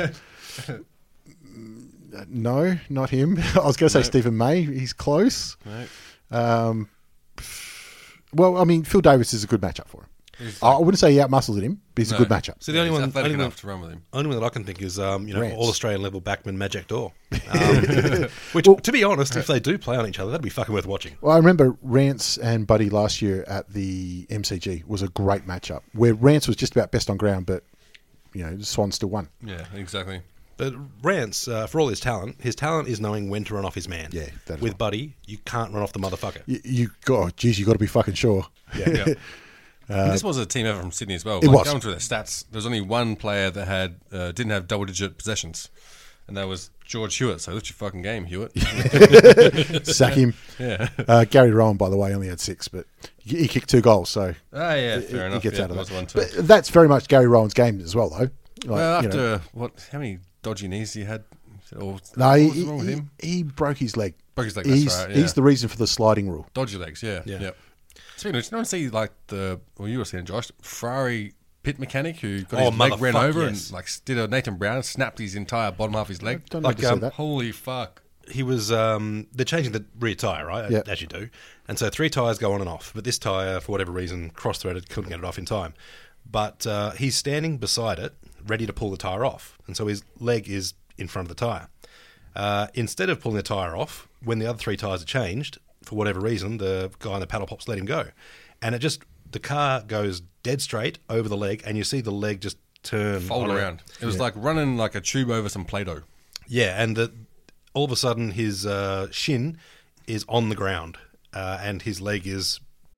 no, not him. I was going to say Stephen May. He's close. Right. Um, well, I mean, Phil Davis is a good matchup for him. I wouldn't say he outmuscled him, but he's a No. good matchup. So the only he's one, athletic only one, enough to run with him. only one that I can think is, um, you know, Rance. all Australian level backman Magic Door. Um, which, to be honest, if they do play on each other, that'd be fucking worth watching. Well, I remember Rance and Buddy last year at the M C G was a great matchup where Rance was just about best on ground, but you know, the Swans still won. Yeah, exactly. But Rance, uh, for all his talent, his talent is knowing when to run off his man. Yeah, that is With right. Buddy, you can't run off the motherfucker. You, you God, geez, you got to be fucking sure. Yeah. And this was a team effort from Sydney as well. it Like, was. Going through their stats, there was only one player that had uh, didn't have double-digit possessions, and that was George Hewitt. So lift your fucking game, Hewitt. Sack him. Yeah. Uh, Gary Rowan, by the way, only had six, but he he kicked two goals, so Ah, yeah, he- fair he enough. gets Yeah, out of there was that. one too. But that's very much Gary Rowan's game as well, though. Like, well, you after know, what? How many dodgy knees he had? Or no, what he, was wrong with he, him? he broke his leg. Broke his leg, that's He's, right, yeah. he's the reason for the sliding rule. Dodgy legs, yeah, Yeah. yeah. Speaking of which, you don't see like the well, you were saying, Josh, Ferrari pit mechanic who got Oh, his leg ran motherfuck, over yes. and like did a Nathan Brown, snapped his entire bottom half of his leg. Don't Like, need to say um, that. Holy fuck! He was, um, they're changing the rear tyre, right? Yeah. As you do. And so three tyres go on and off. But this tyre, for whatever reason, cross-threaded, couldn't get it off in time. But uh, he's standing beside it, ready to pull the tyre off. And so his leg is in front of the tyre. Uh, instead of pulling the tyre off, when the other three tyres are changed, for whatever reason, the guy on the paddle pops let him go. And it just, the car goes dead straight over the leg, and you see the leg just turn. Fold on a- around. It was like running like a tube over some Play-Doh. Yeah, and the, all of a sudden his uh, shin is on the ground, uh, and his leg is.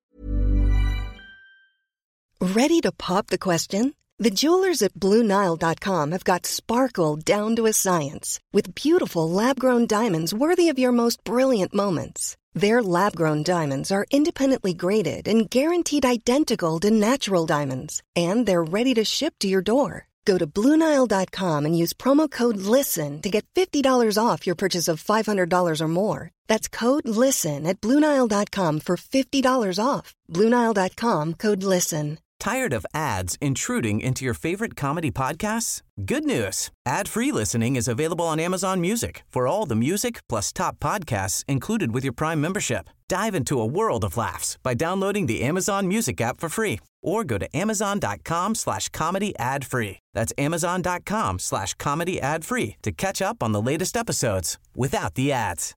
Ready to pop the question? The jewelers at Blue Nile dot com have got sparkle down to a science with beautiful lab-grown diamonds worthy of your most brilliant moments. Their lab-grown diamonds are independently graded and guaranteed identical to natural diamonds, and they're ready to ship to your door. Go to Blue Nile dot com and use promo code LISTEN to get fifty dollars off your purchase of five hundred dollars or more. That's code LISTEN at Blue Nile dot com for fifty dollars off. Blue Nile dot com, code LISTEN. Tired of ads intruding into your favorite comedy podcasts? Good news. Ad-free listening is available on Amazon Music for all the music plus top podcasts included with your Prime membership. Dive into a world of laughs by downloading the Amazon Music app for free or go to amazon.com slash comedy ad free. That's amazon.com slash comedy ad free to catch up on the latest episodes without the ads.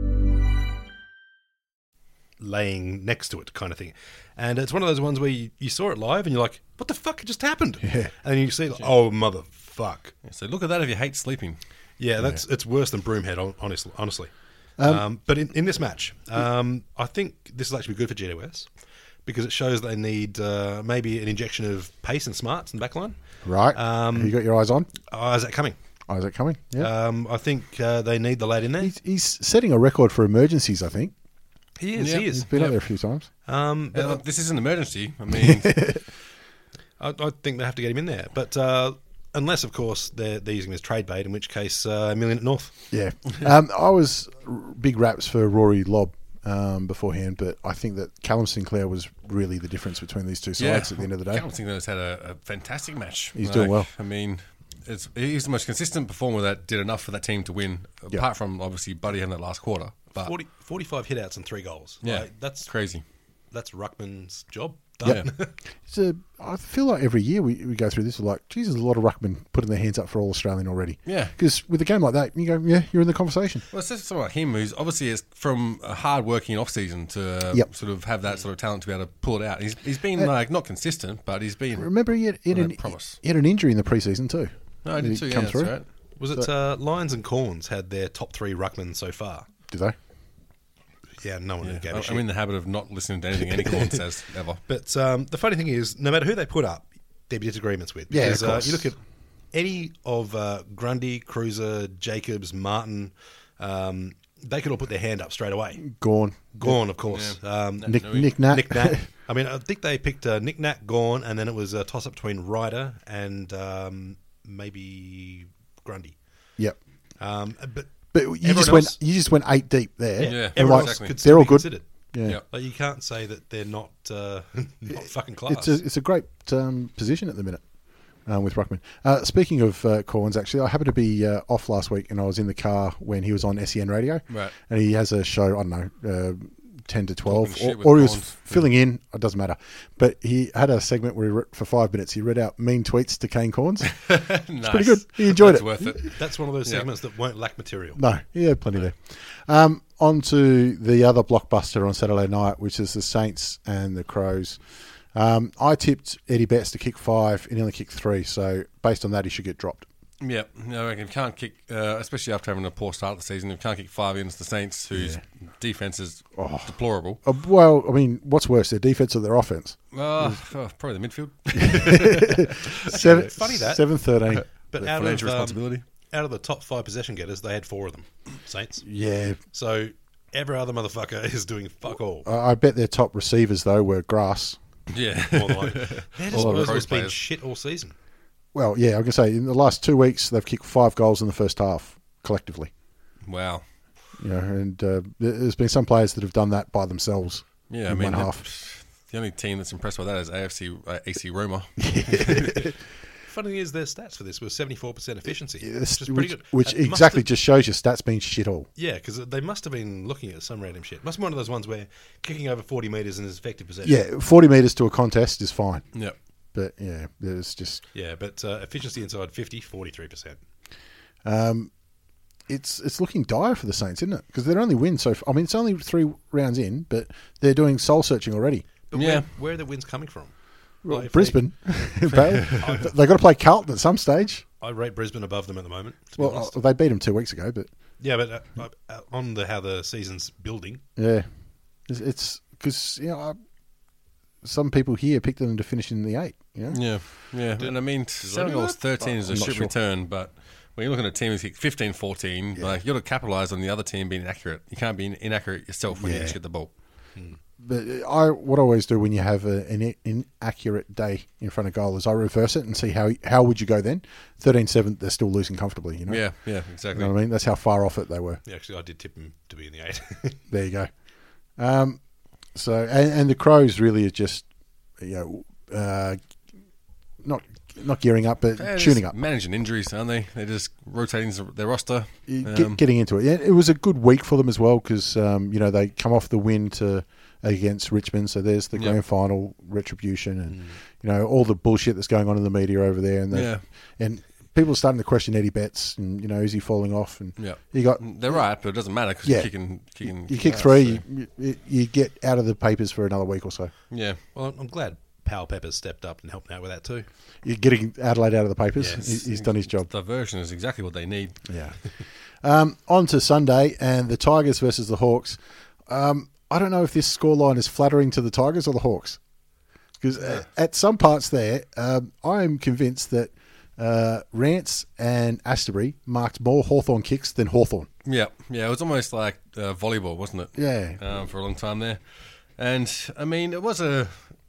Laying next to it, kind of thing. And it's one of those ones where you, you saw it live and you're like, what the fuck just happened? Yeah. And then you see, like, oh, motherfuck. Yeah, so look at that if you hate sleeping. Yeah, that's it's worse than Broomhead, hon- honestly. honestly. Um, but in, in this match, um, I think this is actually good for G W S because it shows they need uh, maybe an injection of pace and smarts in the back line. Right. Um, Have you got your eyes on? Oh, is that coming? Oh, is it coming? Yeah. Um, I think uh, they need the lad in there. he's, he's setting a record for emergencies, I think. He is, Yeah. he is. He's been up there a few times. Um, but Uh, this is an emergency. I mean, I, I think they have to get him in there. But uh, unless, of course, they're, they're using him as trade bait, in which case, uh, a million at North. Yeah. um, I was r- big raps for Rory Lobb um, beforehand, but I think that Callum Sinclair was really the difference between these two sides at the end of the day. Callum Sinclair's had a, a fantastic match. He's doing well. I mean, it's, he's the most consistent performer that did enough for that team to win, Yep. apart from obviously Buddy having that last quarter. But forty, forty-five hitouts and three goals. yeah, Like, that's crazy. That's Ruckman's job. Yeah. Done. It's a, I feel like every year we, we go through this, we're like, Jesus, a lot of ruckmen putting their hands up for All Australian already. Yeah. Because with a game like that, you go, yeah, you're in the conversation. Well, it's just someone like him who's obviously is from a hard working off season to uh, Yep. sort of have that sort of talent to be able to pull it out. He's he's been like not consistent, but he's been. Remember, he had, he had, I an, don't promise. he had an injury in the preseason too. No, I did too. Yeah, come that's through. right. Was it uh, Lions and Corns had their top three ruckmen so far? Did they? Yeah, no one Yeah. gave a I- shit. I'm in the habit of not listening to anything any corn says ever. But um, the funny thing is, no matter who they put up, there'd be disagreements with. Yeah, of Because uh, course. you look at any of uh, Grundy, Cruiser, Jacobs, Martin, um, they could all put their hand up straight away. Gorn. Gorn, of course. Um, Nick, Nui. Nick Nat. Nick Nat. I mean, I think they picked uh, Nick Nat, Gorn, and then it was a toss-up between Ryder and um, maybe Grundy. Yep. Um, but But you everyone just went else- you just went eight deep there. Yeah. And everyone like, else could they're still all be good. considered. Yeah. Yep. Like, you can't say that they're not uh, not fucking class. It's a it's a great um, position at the minute um, with Ruckman. Uh, speaking of uh, Corns, actually, I happened to be uh, off last week, and I was in the car when he was on S E N radio, Right. and he has a show. I don't know. Uh, ten to twelve, Talking shit or, with or he was Corns. filling in. It doesn't matter. But he had a segment where he re- for five minutes he read out mean tweets to Kane Corns. Nice. pretty good. He enjoyed That's it. worth it. That's one of those Yeah. segments that won't lack material. No, he had plenty there. Um, on to the other blockbuster on Saturday night, which is the Saints and the Crows. Um, I tipped Eddie Betts to kick five, and he only kicked three. So based on that, he should get dropped. Yeah, no, I reckon if you can't kick, uh, especially after having a poor start of the season, if you can't kick five against the Saints, whose defense is deplorable. Uh, well, I mean, what's worse, their defense or their offense? Uh, oh, probably the midfield. Seven, funny that. seven thirteen. But The out of, financial um, responsibility. out of the top five possession getters, they had four of them, Saints. Yeah, So every other motherfucker is doing fuck all. I I bet their top receivers though were Grass. Yeah. More than likely. Their disposal Crows has been players. shit all season. Well, yeah, I can say in the last two weeks they've kicked five goals in the first half collectively. Wow. You know, and uh, there's been some players that have done that by themselves. Yeah, in I mean, one that- half. the only team that's impressed by that is A F C, uh, A C Roma. Funny thing is, their stats for this were seventy-four percent efficiency, This- which is pretty which good. which It must exactly have- just shows your stats being shit all. Yeah, because they must have been looking at some random shit. Must be one of those ones where kicking over forty metres is effective possession. Yeah, forty metres to a contest is fine. Yep. But yeah, there's just Yeah, but uh, efficiency inside fifty, forty-three percent. um, it's it's looking dire for the Saints, isn't it? Because they're only win so. I mean, it's only three rounds in, but they're doing soul searching already. But Yeah. where, where are the wins coming from? Well, Like, if Brisbane, they, have got to play Carlton at some stage. They, I rate Brisbane above them at the moment. To be Well, honest. uh, they beat them two weeks ago, but yeah, but uh, uh, on the how the season's building, yeah, it's because you know I, some people here picked them to finish in the eight. You know? Yeah, yeah. And I mean, seven do goals, that? thirteen is a I'm not shit sure. return, but when you're looking at a team who's kicked fifteen fourteen, like, you've got to capitalise on the other team being inaccurate. You can't be inaccurate yourself when you Yeah. just get the ball. But I, what I always do when you have a, an inaccurate day in front of goal is I reverse it and see how how would you go then. thirteen seven, they're still losing comfortably. You know. Yeah, yeah, You exactly. know what I mean? That's how far off it they were. yeah, actually, I did tip them to be in the eight. There you go. Um, so and, and the Crows really are just you know uh, not not gearing up but They're tuning just up, managing injuries, aren't they? They're just rotating their roster. Get- Um, getting into it. Yeah, it was a good week for them as well because um, you know they come off the win to against Richmond, so there's the Yeah. grand final retribution and you know all the bullshit that's going on in the media over there, and they- Yeah. and people are starting to question Eddie Betts and you know is he falling off, and Yeah. you got They're right, but it doesn't matter because Yeah. you're kicking, kicking. you kick ass, three, so- you, you, you get out of the papers for another week or so. Yeah. well, I'm glad Powell Peppers stepped up and helped out with that too. You're getting Adelaide out of the papers. Yes. He- He's done his job. Diversion is exactly what they need. Yeah. um, on to Sunday and the Tigers versus the Hawks. Um, I don't know if this scoreline is flattering to the Tigers or the Hawks. Because uh, at some parts there, um, I am convinced that uh, Rance and Astorbury marked more Hawthorn kicks than Hawthorn. Yeah, yeah. It was almost like uh, volleyball, wasn't it? Yeah. Um, for a long time there, and I mean, it was a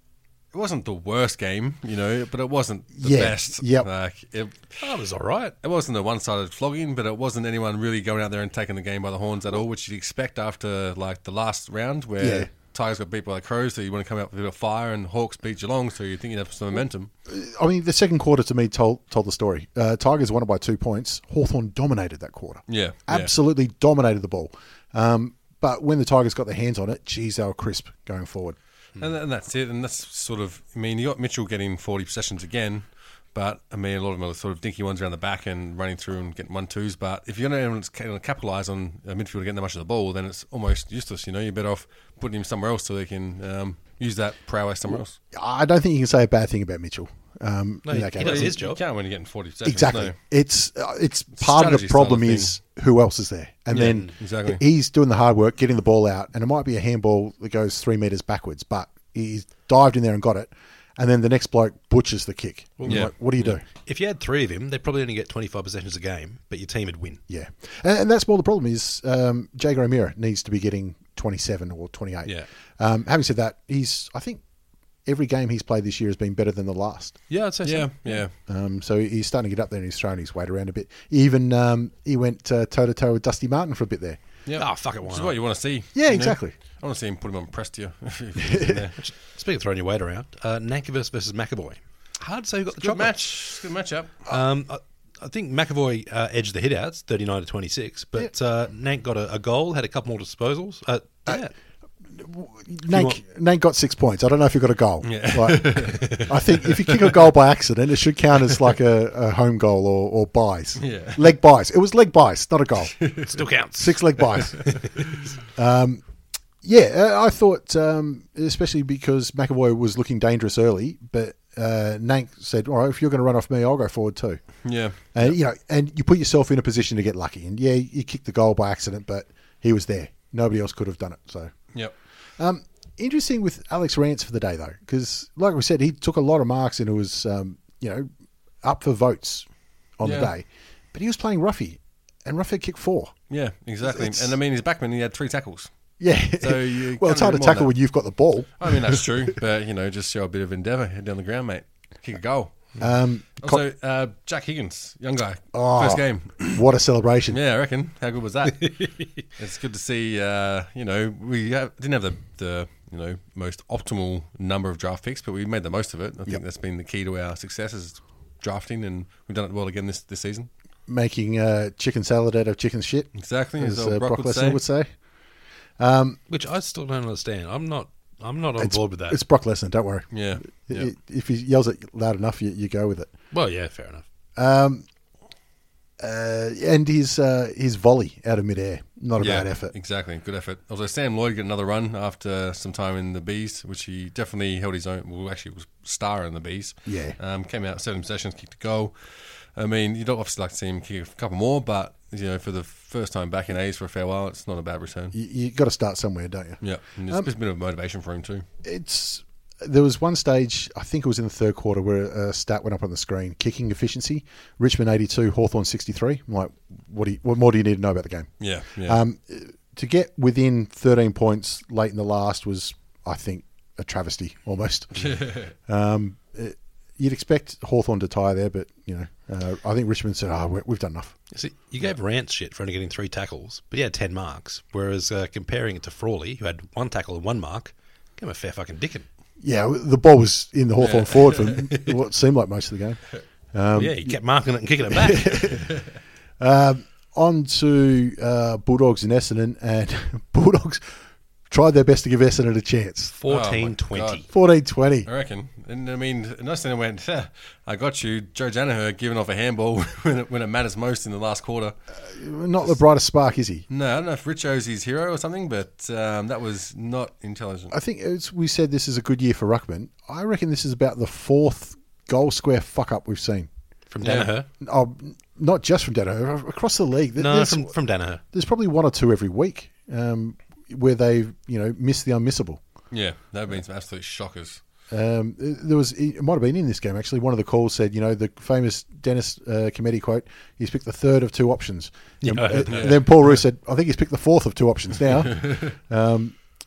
it wasn't the worst game, you know, but it wasn't the Yeah, best. yep. Like, it, Oh, it was all right. it wasn't a one-sided flogging, but it wasn't anyone really going out there and taking the game by the horns at all, which you'd expect after like the last round where Yeah. Tigers got beat by the Crows, so you want to come out with a bit of fire, and Hawks beat Geelong, so you think you'd have some momentum. I mean, the second quarter to me told told the story. Uh, Tigers won it by two points. Hawthorn dominated that quarter. Yeah, yeah. Absolutely dominated the ball. Um, but when the Tigers got their hands on it, geez, they were crisp going forward. And, and that's it. And that's sort of, I mean, you got Mitchell getting forty possessions again, but I mean, a lot of them are sort of dinky ones around the back and running through and getting one twos. But if you're going to capitalise on a midfielder getting that much of the ball, then it's almost useless. You know, you're better off putting him somewhere else so they can um, use that prowess somewhere else. I don't think you can say a bad thing about Mitchell. Um, No, in he- that he game. does his You job. can't when you're getting forty possessions. Exactly. No. It's uh, it's part of the Strategy's problem not a is who else is there, and Yeah, then exactly. he's doing the hard work, getting the ball out, and it might be a handball that goes three meters backwards, but he's dived in there and got it, and then the next bloke butchers the kick. You're Yeah. like, what do you do? If you had three of him, they'd probably only get twenty-five possessions a game, but your team would win. Yeah, and, and that's more the problem is um, Jager O'Meara needs to be getting twenty-seven or twenty-eight. Yeah. Um, having said that, he's I think every game he's played this year has been better than the last. Yeah, I'd say Yeah, so. yeah. Um, so he's starting to get up there and he's throwing his weight around a bit. Even um, he went uh, toe to toe with Dusty Martin for a bit there. Yeah. Oh, fuck it, why Which is not? what you want to see. Yeah, you know? exactly. I want to see him put him on press to you. if he's in there. Speaking of throwing your weight around, uh, Nankervis versus McAvoy. Hard to say who got the Good chocolate. match. Good matchup. Um, I, I think McAvoy uh, edged the hitouts, thirty-nine to twenty-six, but uh, Nank got a, a goal, had a couple more disposals. Uh, yeah. Nank, Nank got six points. I don't know if he got a goal. Yeah. Like, I think if you kick a goal by accident, it should count as like a, a home goal or, or buys. Yeah. Leg buys. It was leg buys, not a goal. Still counts. Six leg buys. um, yeah, uh, I thought, um, especially because McAvoy was looking dangerous early, but uh, Nank said, "All right, if you're going to run off me, I'll go forward too." Yeah. And you know, and you put yourself in a position to get lucky. And yeah, you kicked the goal by accident, but he was there. Nobody else could have done it. So. Yep. Um, interesting with Alex Rance for the day though, because like we said, he took a lot of marks and it was um, you know up for votes on Yeah. the day, but he was playing Ruffy, and Ruffy had kicked four. Yeah, exactly. It's- And I mean, his backman, he had three tackles. Yeah, So you well, it's can't hard to do more tackle than when you've got the ball. I mean, that's true. But, you know, just show a bit of endeavour. Head down the ground, mate. Kick a goal. Um, Also, uh, Jack Higgins, young guy. Oh. First game. what a celebration! Yeah, I reckon. How good was that? It's good to see, uh, you know, we have, didn't have the, the, you know, most optimal number of draft picks, but we made the most of it. I think Yep. that's been the key to our success is drafting, and we've done it well again this, this season. Making uh, chicken salad out of chicken shit, Exactly, as as old uh, Brock Brock would Lesnar say. would say. Which I still don't understand. I'm not I'm not on It's, board with that. it's Brock Lesnar. Don't worry. Yeah. I- yeah. If he yells it loud enough, you, you go with it. Well, yeah, fair enough. Um, uh, and his uh, his volley out of midair, not a Yeah, bad effort. Exactly, good effort. Although Sam Lloyd got another run after some time in the Bees, which he definitely held his own. Well, actually, was star in the Bees. Yeah. um, came out seven possessions, kicked a goal. I mean, you'd obviously like to see him kick a couple more, but you know, for the first time back in A's for a fair while, it's not a bad return. You, you got to start somewhere, don't you? Yeah, and there's a bit of motivation for him too. It's there was one stage, I think it was in the third quarter, where a stat went up on the screen: kicking efficiency, Richmond eighty-two, Hawthorn sixty-three. I'm like, what do you, what more do you need to know about the game? Yeah, yeah, Um, to get within thirteen points late in the last was, I think, a travesty almost. um, it, you'd expect Hawthorn to tie there, but you know, uh, I think Richmond said, "Oh, we- we've done enough." See, you gave Rance shit for only getting three tackles, but he had ten marks. Whereas uh, comparing it to Frawley, who had one tackle and one mark, gave him a fair fucking dicking. Yeah, the ball was in the Hawthorn forward for what seemed like most of the game. Um, yeah, he kept marking it and kicking it back. Um, on to uh, Bulldogs and Essendon, and Bulldogs tried their best to give Essendon a chance. fourteen twenty. God. fourteen twenty. I reckon. And I mean, Essendon went, "Huh, I got you. Joe Danaher giving off a handball when it, when it matters most in the last quarter. Not the brightest spark, is he? No, I don't know if Richo's his hero or something, but um, that was not intelligent. I think as we said this is a good year for Ruckman. I reckon this is about the fourth goal square fuck up we've seen. From Yeah. Danaher. Oh, not just from Danaher, across the league. No, there's, from, from Danaher. there's probably one or two every week um, where they've you know missed the unmissable. Yeah, that have been some absolute shockers. Um, there was it might have been in this game actually. One of the calls said, you know, the famous Dennis uh, Cometti quote: "He's picked the third of two options." Yeah, and, I heard uh, that. then Paul Roos said, "I think he's picked the fourth of two options now." um,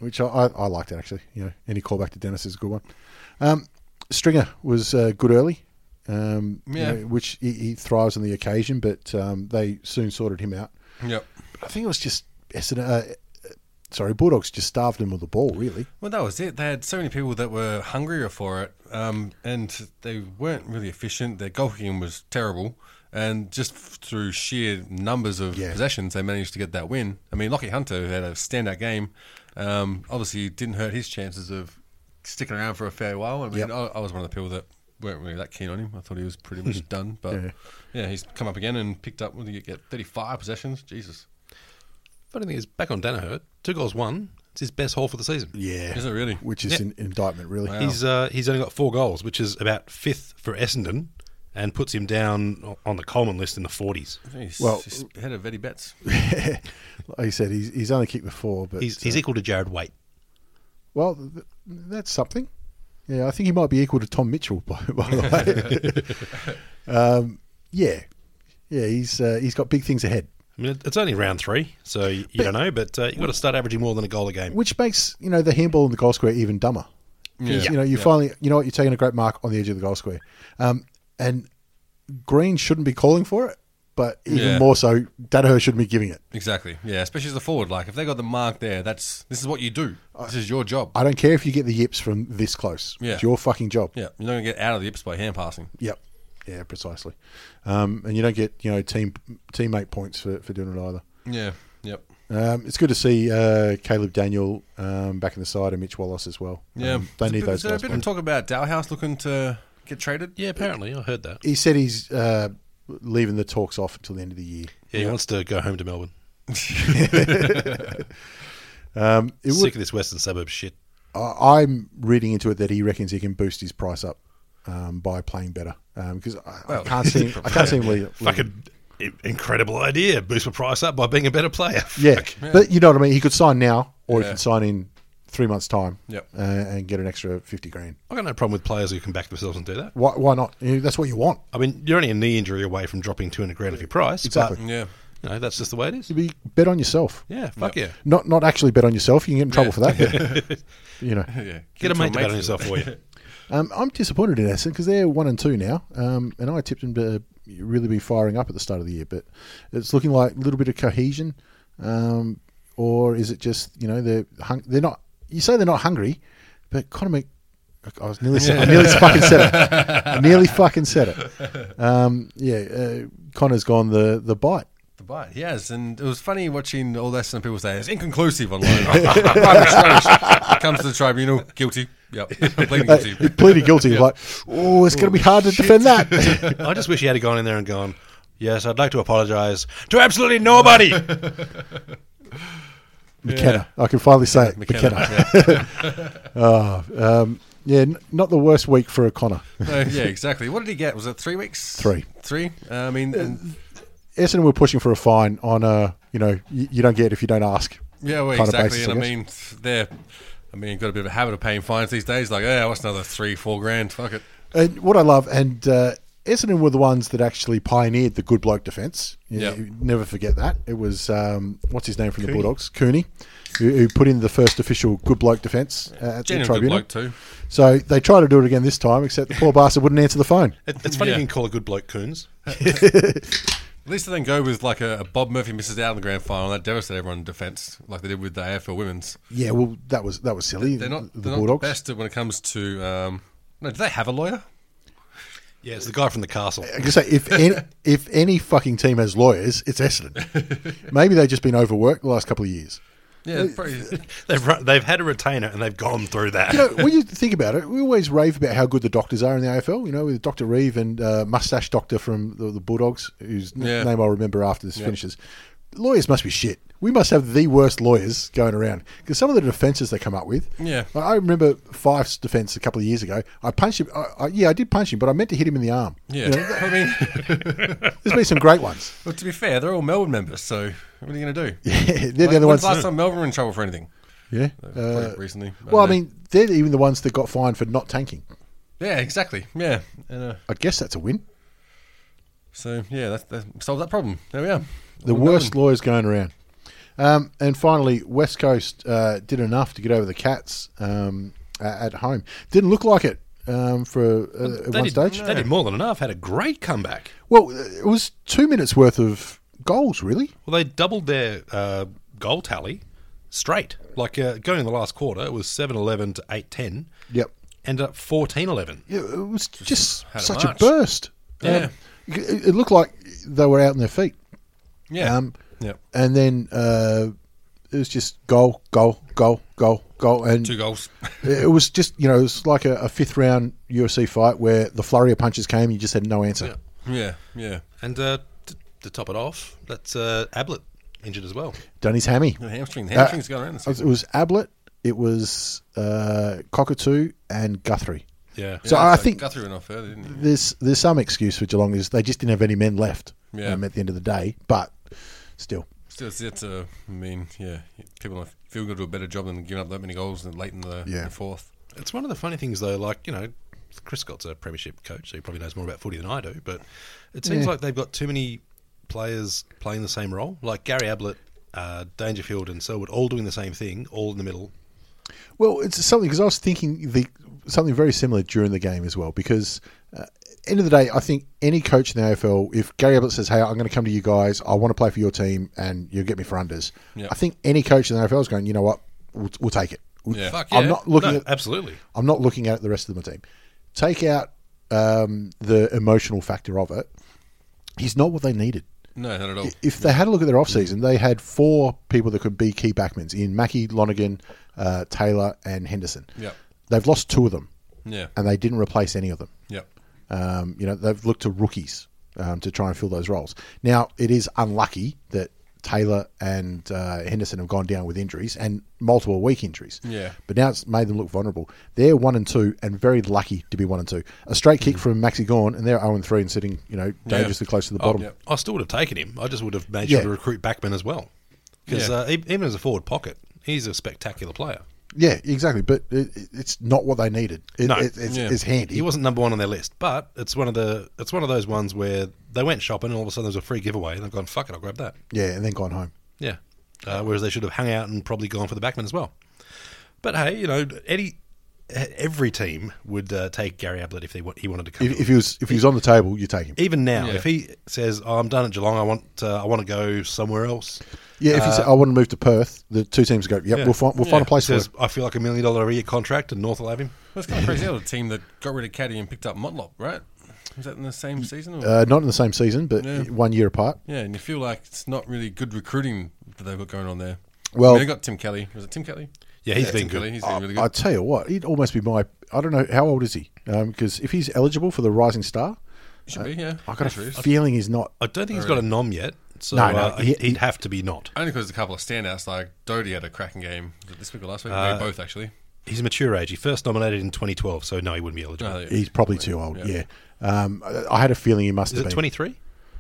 which I, I, I liked it actually. You know, any callback to Dennis is a good one. Um, Stringer was uh, good early, um, Yeah. you know, which he, he thrives on the occasion, but um, they soon sorted him out. Yep. But I think it was just Essendon, uh, sorry, Bulldogs just starved him with the ball, really. Well, that was it. They had so many people that were hungrier for it, um, and they weren't really efficient. Their goal kicking was terrible, and just f- through sheer numbers of Yeah. possessions, they managed to get that win. I mean, Lockie Hunter had a standout game. Um, obviously, didn't hurt his chances of sticking around for a fair while. I mean, Yep. I, I was one of the people that weren't really that keen on him. I thought he was pretty much done, but Yeah. yeah. he's come up again and picked up. What did he get? thirty-five possessions. Jesus, Funny thing is, back on Danaher, two goals, one. It's his best haul for the season. Yeah. is it really? Which is Yeah. an indictment, really. Wow. He's uh, he's only got four goals, which is about fifth for Essendon, and puts him down on the Coleman list in the forties. He's, Well- he's ahead of Eddie Betts. Like you said, he's, he's only kicked the four, but He's he's uh, equal to Jared Waite. well, th- that's something. Yeah, I think he might be equal to Tom Mitchell, by, by the way. um, yeah, yeah, he's uh, he's got big things ahead, I mean, it's only round three, so you, you don't know, but uh, you've got to start averaging more than a goal a game. which makes you know the handball and the goal square even dumber. 'Cause, Yeah. You know, you Yeah. finally, you know what, you're taking a great mark on the edge of the goal square, um, and Green shouldn't be calling for it, but even Yeah. more so, Danaher shouldn't be giving it. Exactly. Yeah, especially as a forward. Like if they got the mark there, that's this is what you do. This is your job. I don't care if you get the yips from this close. Yeah. It's your fucking job. Yeah, you're not gonna get out of the yips by hand passing. Yep. Yeah, precisely. Um, and you don't get you know team teammate points for, for doing it either. Yeah. Yep. Um, it's good to see uh, Caleb Daniel um, back in the side and Mitch Wallace as well. Yeah. Um, they There's a need bit- those There's a guys. bit of talk about Dalhouse looking to get traded. Yeah, apparently, I heard that. He said he's uh, leaving the talks off until the end of the year. Yeah, he wants to go home to Melbourne. Um, it Sick would, of this Western suburbs shit. I, I'm reading into it that he reckons he can boost his price up um, by playing better because I, I Well, can't see I can't see him leave. Fucking i- incredible idea. Boost my price up by being a better player. Yeah. Fuck. But you know what I mean. He could sign now, or he Yeah. can sign in three months' time, Yep. uh, and get an extra fifty grand. I've got no problem with players who can back themselves and do that. Why, why not? You know, that's what you want. I mean, you're only a knee injury away from dropping two hundred grand of your price. Exactly. But, Yeah. you know, that's just the way it is. To be bet on yourself. Yeah, fuck yeah. Not not actually bet on yourself. You can get in trouble for that. But, you know, Yeah. Get a to mate to bet on mate. yourself for you. um, I'm disappointed in Essendon because they're one and two now, um, and I tipped them to really be firing up at the start of the year. But it's looking like a little bit of cohesion, um, or is it just you know they're hung- they're not? You say they're not hungry, but Connor Mc. I was nearly, I nearly fucking said it. I nearly fucking said it. Um, yeah, uh, Connor's gone the the bite. The bite, yes, and it was funny watching all this and people say it's inconclusive online. Rubbish, rubbish. Comes to the tribunal, guilty. Yep, pleading Uh, guilty. he pleaded guilty. Like, oh, it's going to be hard to defend that. I just wish he had gone in there and gone, yes, I'd like to apologise to absolutely nobody. McKenna. I can finally say it. McKenna, McKenna. yeah. Oh, um, yeah, n- not the worst week for a Connor. Uh, yeah, exactly. What did he get? Was it three weeks? Three. Three? Uh, I mean, and, Essendon were pushing for a fine on a, you know, you, you don't get if you don't ask. yeah, well, kind of exactly. basis, and I I mean, they're, I mean, got a bit of a habit of paying fines these days. Like, yeah, what's another three, four grand? Fuck it. And what I love, and uh, Essendon were the ones that actually pioneered the good bloke defence. You, Yep. you never forget that. It was, um, what's his name from the Bulldogs? Cooney, who, who put in the first official good bloke defence uh, at the Genuine good tribunal. bloke too. So they tried to do it again this time, except the poor bastard wouldn't answer the phone. It, it's funny Yeah. you can call a good bloke coons. At least they then go with like a, a Bob Murphy misses out in the grand final. That devastated everyone in defence, like they did with the A F L women's. Yeah, well, that was that was silly. They're not the they're not Bulldogs. the best when it comes to. Um, no, do they have a lawyer? Yeah, it's the guy from the castle. I can say if any, if any fucking team has lawyers, it's Essendon. Maybe they've just been overworked the last couple of years. Yeah, probably. They've run, they've had a retainer and they've gone through that. You know, when you think about it, we always rave about how good the doctors are in the A F L. You know, with Doctor Reeve and uh, Mustache Doctor from the, the Bulldogs, whose n- Yeah. name I'll remember after this finishes. Lawyers must be shit. We must have the worst lawyers going around because some of the defences they come up with. Yeah. I I remember Fife's defence a couple of years ago. I punched him. I, I, yeah, I did punch him, but I meant to hit him in the arm. Yeah, You know, I mean, there's been some great ones. well, to be fair, they're all Melbourne members, so what are you going to do? Yeah, they're Like, the other when's ones. the last time Melbourne were in trouble for anything? Yeah. Probably Uh, recently. well, I don't know. mean, they're even the ones that got fined for not tanking. yeah, exactly. Yeah, and, uh, I guess that's a win. so yeah, that, that solved that problem. There we are. The All worst Melbourne. lawyers going around. Um, and finally, West Coast uh, did enough to get over the Cats um, at home. Didn't look like it um, for uh, at They one did, stage. they did more than enough. Had a great comeback. Well, it was two minutes worth of goals, really. Well, they doubled their uh, goal tally straight. Like uh, going in the last quarter, it was seven eleven to eight ten. Yep. Ended up fourteen eleven. Yeah, it was just had a such a march. burst. Yeah. Um, it, it looked like they were out on their feet. Yeah. Um, yeah. And then uh, it was just goal, goal, goal, goal, goal. And Two goals. it was just, you know, it was like a, a fifth round U F C fight where the flurry of punches came and you just had no answer. Yeah. Yeah. Yeah. And uh, to, to top it off, that's uh, Ablett injured as well. Done his hammy. The hamstring. The hamstring's going around. It was Ablett, it was uh, Cockatoo and Guthrie. Yeah. So Yeah, I think Guthrie went off further, didn't he? there's there's some excuse for Geelong is they just didn't have any men left Yeah. um, at the end of the day, but still. Still, it's, it's uh, I mean, yeah, people feel good to do a better job than giving up that many goals late in the, Yeah. the fourth. It's one of the funny things, though, like, you know, Chris Scott's a premiership coach, so he probably knows more about footy than I do, but it seems Yeah. like they've got too many players playing the same role. Like Gary Ablett, uh, Dangerfield and Selwood all doing the same thing, all in the middle. Well, it's something because I was thinking the something very similar during the game as well. Because uh, end of the day, I think any coach in the A F L, if Gary Ablett says, "Hey, I'm going to come to you guys. I want to play for your team, and you'll get me for unders," Yeah. I think any coach in the A F L is going, "You know what? We'll, we'll take it." We'll- Yeah. Fuck I'm yeah. not looking No, at absolutely. I'm not looking at the rest of my team. Take out um, the emotional factor of it. He's not what they needed. No, not at all. If they had a look at their off season, they had four people that could be key backmans in Mackie, Lonergan, uh, Taylor, and Henderson. Yep. They've lost two of them, Yeah. and they didn't replace any of them. Yep. Um, you know, they've looked to rookies um, to try and fill those roles. Now, it is unlucky that Taylor and uh, Henderson have gone down with injuries and multiple weak injuries. Yeah. But now it's made them look vulnerable. They're one and two, and very lucky to be one and two. A straight kick from Maxi Gawn, and they're zero and three and sitting, you know, dangerously close to the bottom. yeah. I still would have taken him. I just would have made sure Yeah. to recruit backmen as well. Because Yeah. uh, e- even as a forward pocket, he's a spectacular player. Yeah, exactly. But it, it- it's not what they needed. It, No. it, it's, Yeah. it's handy. He wasn't number one on their list, but it's one of the it's one of those ones where they went shopping and all of a sudden there's a free giveaway and they've gone, fuck it, I'll grab that. Yeah, and then gone home. Yeah. Uh, whereas they should have hung out and probably gone for the backman as well. But hey, you know, Eddie, every team would uh, take Gary Ablett if they wa- he wanted to come. If, to if he was if he was on the table, you take him. Even now, Yeah. if he says, oh, "I'm done at Geelong, I want uh, I want to go somewhere else," Yeah, if he said, "I want to move to Perth," the two teams go, "Yep, Yeah. we'll find we'll find a place for says, him." "I feel like a million dollar a year contract," and North will have him. That's kind of crazy. That was a team that got rid of Caddy and picked up Motlop, right? Was that in the same season? Or? Uh, not in the same season, but Yeah. one year apart. yeah, and you feel like it's not really good recruiting that they've got going on there. Well- I mean, they got Tim Kelly. Was it Tim Kelly? Yeah, he's Yeah, been Tim good. Kelly. He's been really I good. tell you what, he'd almost be my. I don't know how old is he? Because if he's eligible for the Rising Star, Should be, yeah. I got a Sure is. feeling he's not. I don't think he's got a nom yet, so No, no, uh, he- he'd have to be not. Only because there's a couple of standouts, like Doty had a cracking game. Was it this week or last week? Uh, Maybe both, actually. He's a mature age. He first nominated in twenty twelve, so no, he wouldn't be eligible. Oh, yeah. He's probably too old. Yeah, Yeah. Um, I, I had a feeling he must Is have it been. twenty-three?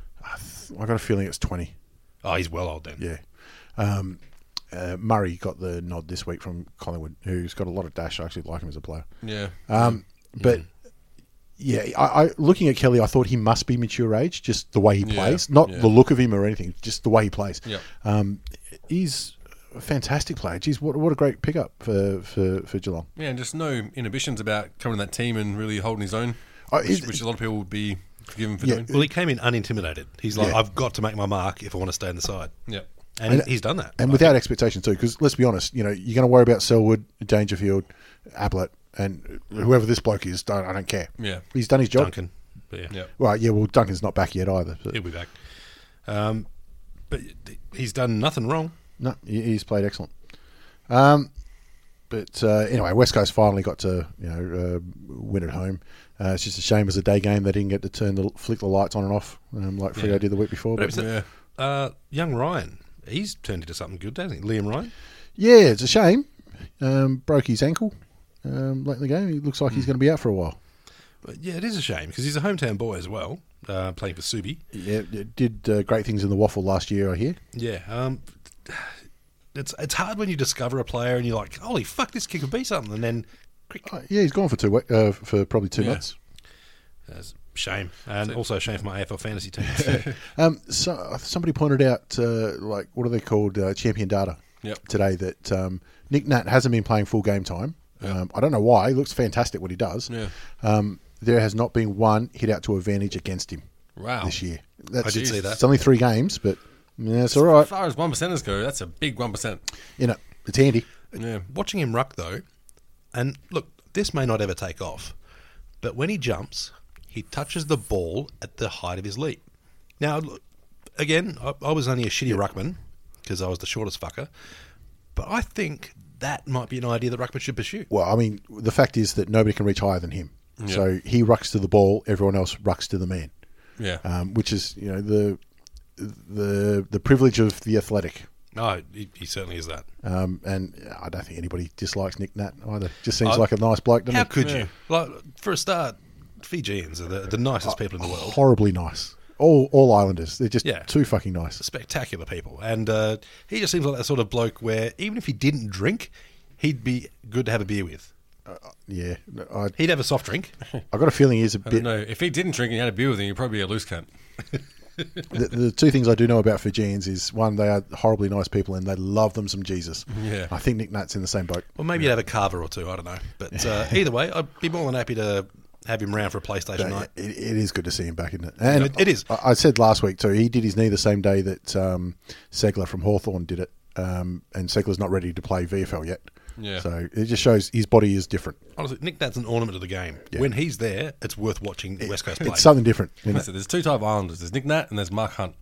I got a feeling it's twenty. Oh, he's well old then. Yeah. Um, uh, Murray got the nod this week from Collingwood, who's got a lot of dash. I actually like him as a player. Yeah. Um, but yeah, I, I looking at Kelly, I thought he must be mature age, just the way he Yeah, plays, not yeah. the look of him or anything, just the way he plays. Yep. Um, he's a fantastic player. Geez, what what a great pickup for for, for Geelong. Yeah, and just no inhibitions about coming to that team and really holding his own, Oh, which, he's- which a lot of people would be forgiven for Yeah. doing. Well, he came in unintimidated. He's like, Yeah. I've got to make my mark if I want to stay in the side. Yeah. And, And- he- he's done that. And I without think. expectation too, because let's be honest, you know, you're going to worry about Selwood, Dangerfield, Ablett, and whoever this bloke is. Don't, I don't care. Yeah. He's done his job. Duncan. But yeah, Yeah. Well, yeah. Well, Duncan's not back yet either. But he'll be back. Um, but he's done nothing wrong. no, he- he's played excellent. Um, but uh, anyway, West Coast finally got to you know uh, win at home. Uh, it's just a shame as a day game they didn't get to turn the flick the lights on and off um, like Freo Yeah. did the week before. But But, it was Yeah. a- uh, young Ryan, he's turned into something good, hasn't he? Liam Ryan. yeah, it's a shame. Um, broke his ankle um, late in the game. He looks like he's going to be out for a while. But yeah, it is a shame because he's a hometown boy as well, uh, playing for Subi. Yeah, it did uh, great things in the waffle last year, I hear. Yeah, um, it's it's hard when you discover a player and you're like, holy fuck, this kid could be something, and then quick. Uh, yeah, he's gone for two we- uh, for probably two Yeah. months. As- Shame. And also shame for my A F L fantasy team. Um, so somebody pointed out, uh, like, what are they called? Uh, champion data Yep. today that um, Nick Nat hasn't been playing full game time. Um, I don't know why. He looks fantastic what he does. Yeah. Um, there has not been one hit out to advantage against him Wow. this year. That's, I did see that. It's only three games, but yeah, it's all right. As far as one percenters go, that's a big one percent. You know, it's handy. Yeah. Watching him ruck, though, and look, this may not ever take off, but when he jumps, he touches the ball at the height of his leap. Now, look, again, I, I was only a shitty ruckman because I was the shortest fucker, but I think that might be an idea that ruckman should pursue. Well, I mean, the fact is that nobody can reach higher than him. Yeah. So he rucks to the ball, everyone else rucks to the man. Yeah. Um, which is, you know, the the the privilege of the athletic. No, he, he certainly is that. Um, and I don't think anybody dislikes Nick Nat either. Just seems I- like a nice bloke, doesn't How he? could Yeah. you? Like, for a start, Fijians are the, the nicest people in the world. Horribly nice. All all Islanders. They're just Yeah. too fucking nice. Spectacular people. And uh, he just seems like that sort of bloke where even if he didn't drink, he'd be good to have a beer with. Yeah. I, He'd have a soft drink. I got a feeling he's a I bit. don't know. If he didn't drink and you had a beer with him, you'd probably be a loose cunt. The, the two things I do know about Fijians is, one, they are horribly nice people and they love them some Jesus. Yeah. I think Nick Nat's in the same boat. Well, maybe you'd have a carver or two. I don't know. But uh, either way, I'd be more than happy to have him around for a PlayStation But night. it, it is good to see him back, isn't it? And It- it is. I, I said last week too, he did his knee the same day that um, Segler from Hawthorn did it. Um, and Segler's not ready to play V F L yet. Yeah. So it just shows his body is different. Honestly, Nick Nat's an ornament of the game. Yeah. When he's there, it's worth watching West Coast play. It's something different. You know? Listen, there's two type of Islanders. There's Nick Nat and there's Mark Hunt.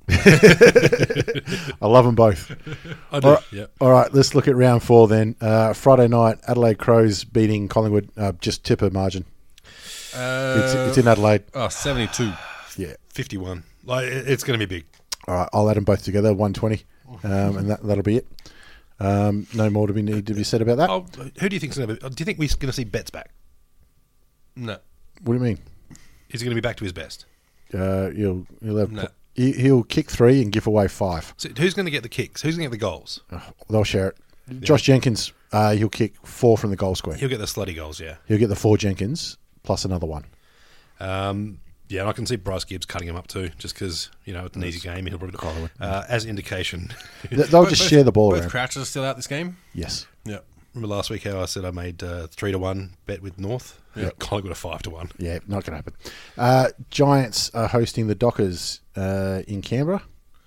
I love them both. I do. All right, Yeah. all right, let's look at round four then. Uh, Friday night, Adelaide Crows beating Collingwood, uh, just tipper margin. Uh, It's, it's in Adelaide. Oh, seventy-two. Yeah. fifty-one. Like, it- it's going to be big. All right, I'll add them both together, one twenty, um, and that, that'll be it. Um, no more to be need to be said about that. Oh, who do you think's going to be? Do you think we're going to see Betts back? No. What do you mean? Is he going to be back to his best? Uh, he'll he'll have No. he, he'll kick three and give away five. So who's going to get the kicks? Who's going to get the goals? Oh, they'll share it. Josh Jenkins, uh, he'll kick four from the goal square. He'll get the slutty goals, yeah. He'll get the four Jenkins plus another one. Um, yeah, and I can see Bryce Gibbs cutting him up too, just because, you know, it's an easy game. He'll probably, uh, as indication. They- They'll just share the ball Both around. Crouchers are still out this game? Yes. Yeah. Remember last week how I said I made uh, three to one bet with North? Yeah, Collingwood a five to one. Yeah, not going to happen. Uh, Giants are hosting the Dockers uh, in Canberra.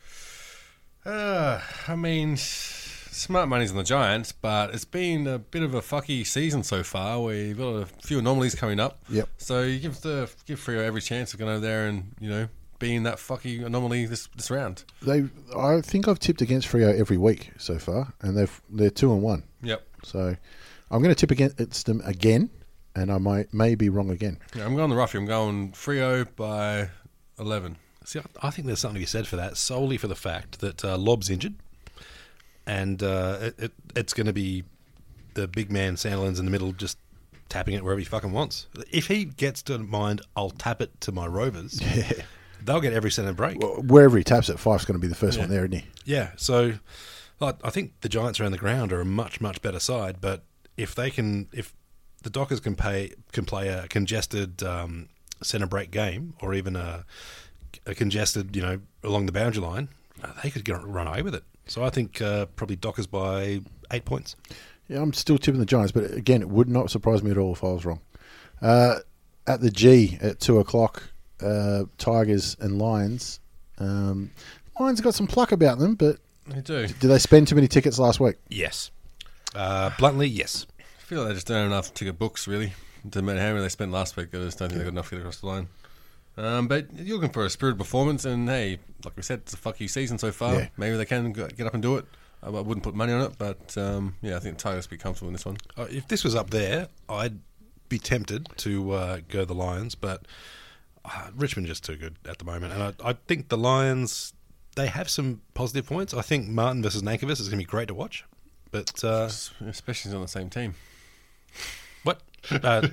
Uh, I mean, smart money's on the Giants, but it's been a bit of a fucky season so far where you've got a few anomalies coming up. Yep. So you give the give Freo every chance of going over there and, you know, being that fucky anomaly this this round. They, I think I've tipped against Freo every week so far, and they've they're two and one. Yep. So I'm going to tip against them again, and I might may be wrong again. Yeah, I'm going the roughy. I'm going Freo by eleven. See, I- I think there's something to be said for that, solely for the fact that uh, Lob's injured, and uh, it, it, it's going to be the big man Sandilands in the middle just tapping it wherever he fucking wants. If he gets to mind, I'll tap it to my Rovers. They'll get every centre break. Well, wherever he taps it, Fife's going to be the first Yeah. one there, isn't he? Yeah, so like, I think the Giants around the ground are a much much better side, but if they can, if the Dockers can pay can play a congested um, centre break game, or even a, a congested, you know, along the boundary line, uh, they could get, run away with it. So I think uh, probably Dockers by eight points. Yeah, I'm still tipping the Giants, but again, it would not surprise me at all if I was wrong. Uh, at the G at two o'clock, uh, Tigers and Lions. Um, Lions got some pluck about them, but They do. did they spend too many tickets last week? Yes, uh, bluntly, yes. I feel like they just don't have enough ticket books, really. It doesn't matter how many they spent last week. I just don't think they got enough to get across the line. Um, but you're looking for a spirited performance, and hey, like we said, it's a fucky season so far. Yeah. Maybe they can go- get up and do it. I, I wouldn't put money on it, but um, yeah, I think the Tigers will be comfortable in this one. Uh, if this was up there, I'd be tempted to uh, go the Lions, but uh, Richmond just too good at the moment, and I, I think the Lions, they have some positive points. I think Martin versus Nankervis is going to be great to watch, but uh, Especially on the same team. what? Uh,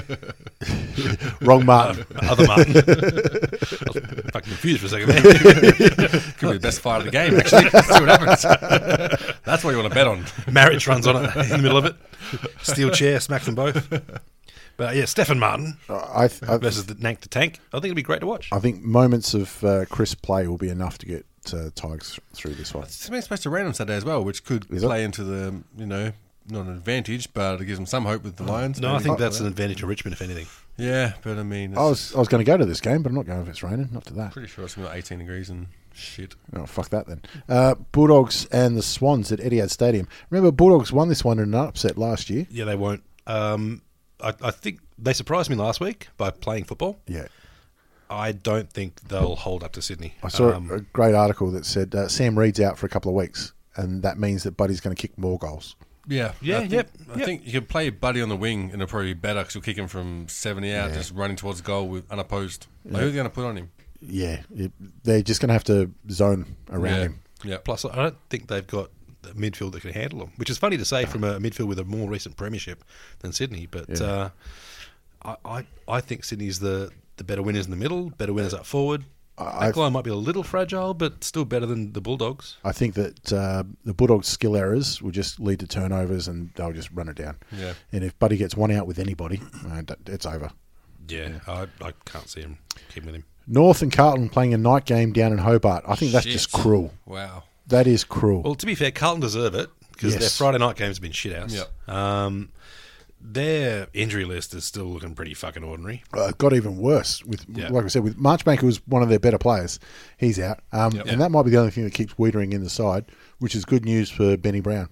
Wrong, Martin. other Martin. I was fucking confused for a second there. Could be the best fight of the game, actually. Let's see what happens. That's what you want to bet on. Marriage runs on it in the middle of it. Steel chair, smacks them both. But yeah, Stefan Martin I, I, versus the Nank the Tank. I think it'd be great to watch. I think moments of uh, crisp play will be enough to get uh, Tigers through this one. It's supposed to rain on Saturday as well, which could Is it? play into the, you know, not an advantage, but it gives them some hope with the Lions. No, I maybe. think that's an advantage to Richmond, if anything. Yeah, but I mean, it's I was I was going to go to this game, but I'm not going if it's raining. Not to that. pretty sure it's going to be eighteen degrees and shit. Oh, fuck that then. Uh, Bulldogs and the Swans at Etihad Stadium. Remember, Bulldogs won this one in an upset last year. Yeah, they won't. Um, I, I think they surprised me last week by playing football. Yeah. I don't think they'll hold up to Sydney. I saw Um, a great article that said uh, Sam Reed's out for a couple of weeks, and that means that Buddy's going to kick more goals. Yeah, Yeah, I think, yep, I yep. think you can play Buddy on the wing, and it'll probably be better because you'll kick him from seventy out, Yeah. just running towards the goal with unopposed. Like, who are they going to put on him? Yeah, it, they're just going to have to zone around yeah. him. Yeah. Plus, I don't think they've got a midfield that can handle them, which is funny to say from a midfield with a more recent premiership than Sydney. But Yeah. uh, I, I I think Sydney's the, the better winners in the middle, better winners up forward. I've- Backline might be a little fragile, but still better than the Bulldogs. I think that uh, the Bulldogs' skill errors will just lead to turnovers, and they'll just run it down. Yeah. And if Buddy gets one out with anybody, uh, d- it's over. Yeah, I, I can't see him keeping with him. North and Carlton playing a night game down in Hobart. I think that's Shit. just cruel. Wow. That is cruel. Well, to be fair, Carlton deserve it because Yes. their Friday night games have been shit house. Yep. Um, their injury list is still looking pretty fucking ordinary. Uh, it got even worse with, Yeah. like I said, with Marchbanker was one of their better players. He's out, um, Yep. and that might be the only thing that keeps Wiedering in the side, which is good news for Benny Brown.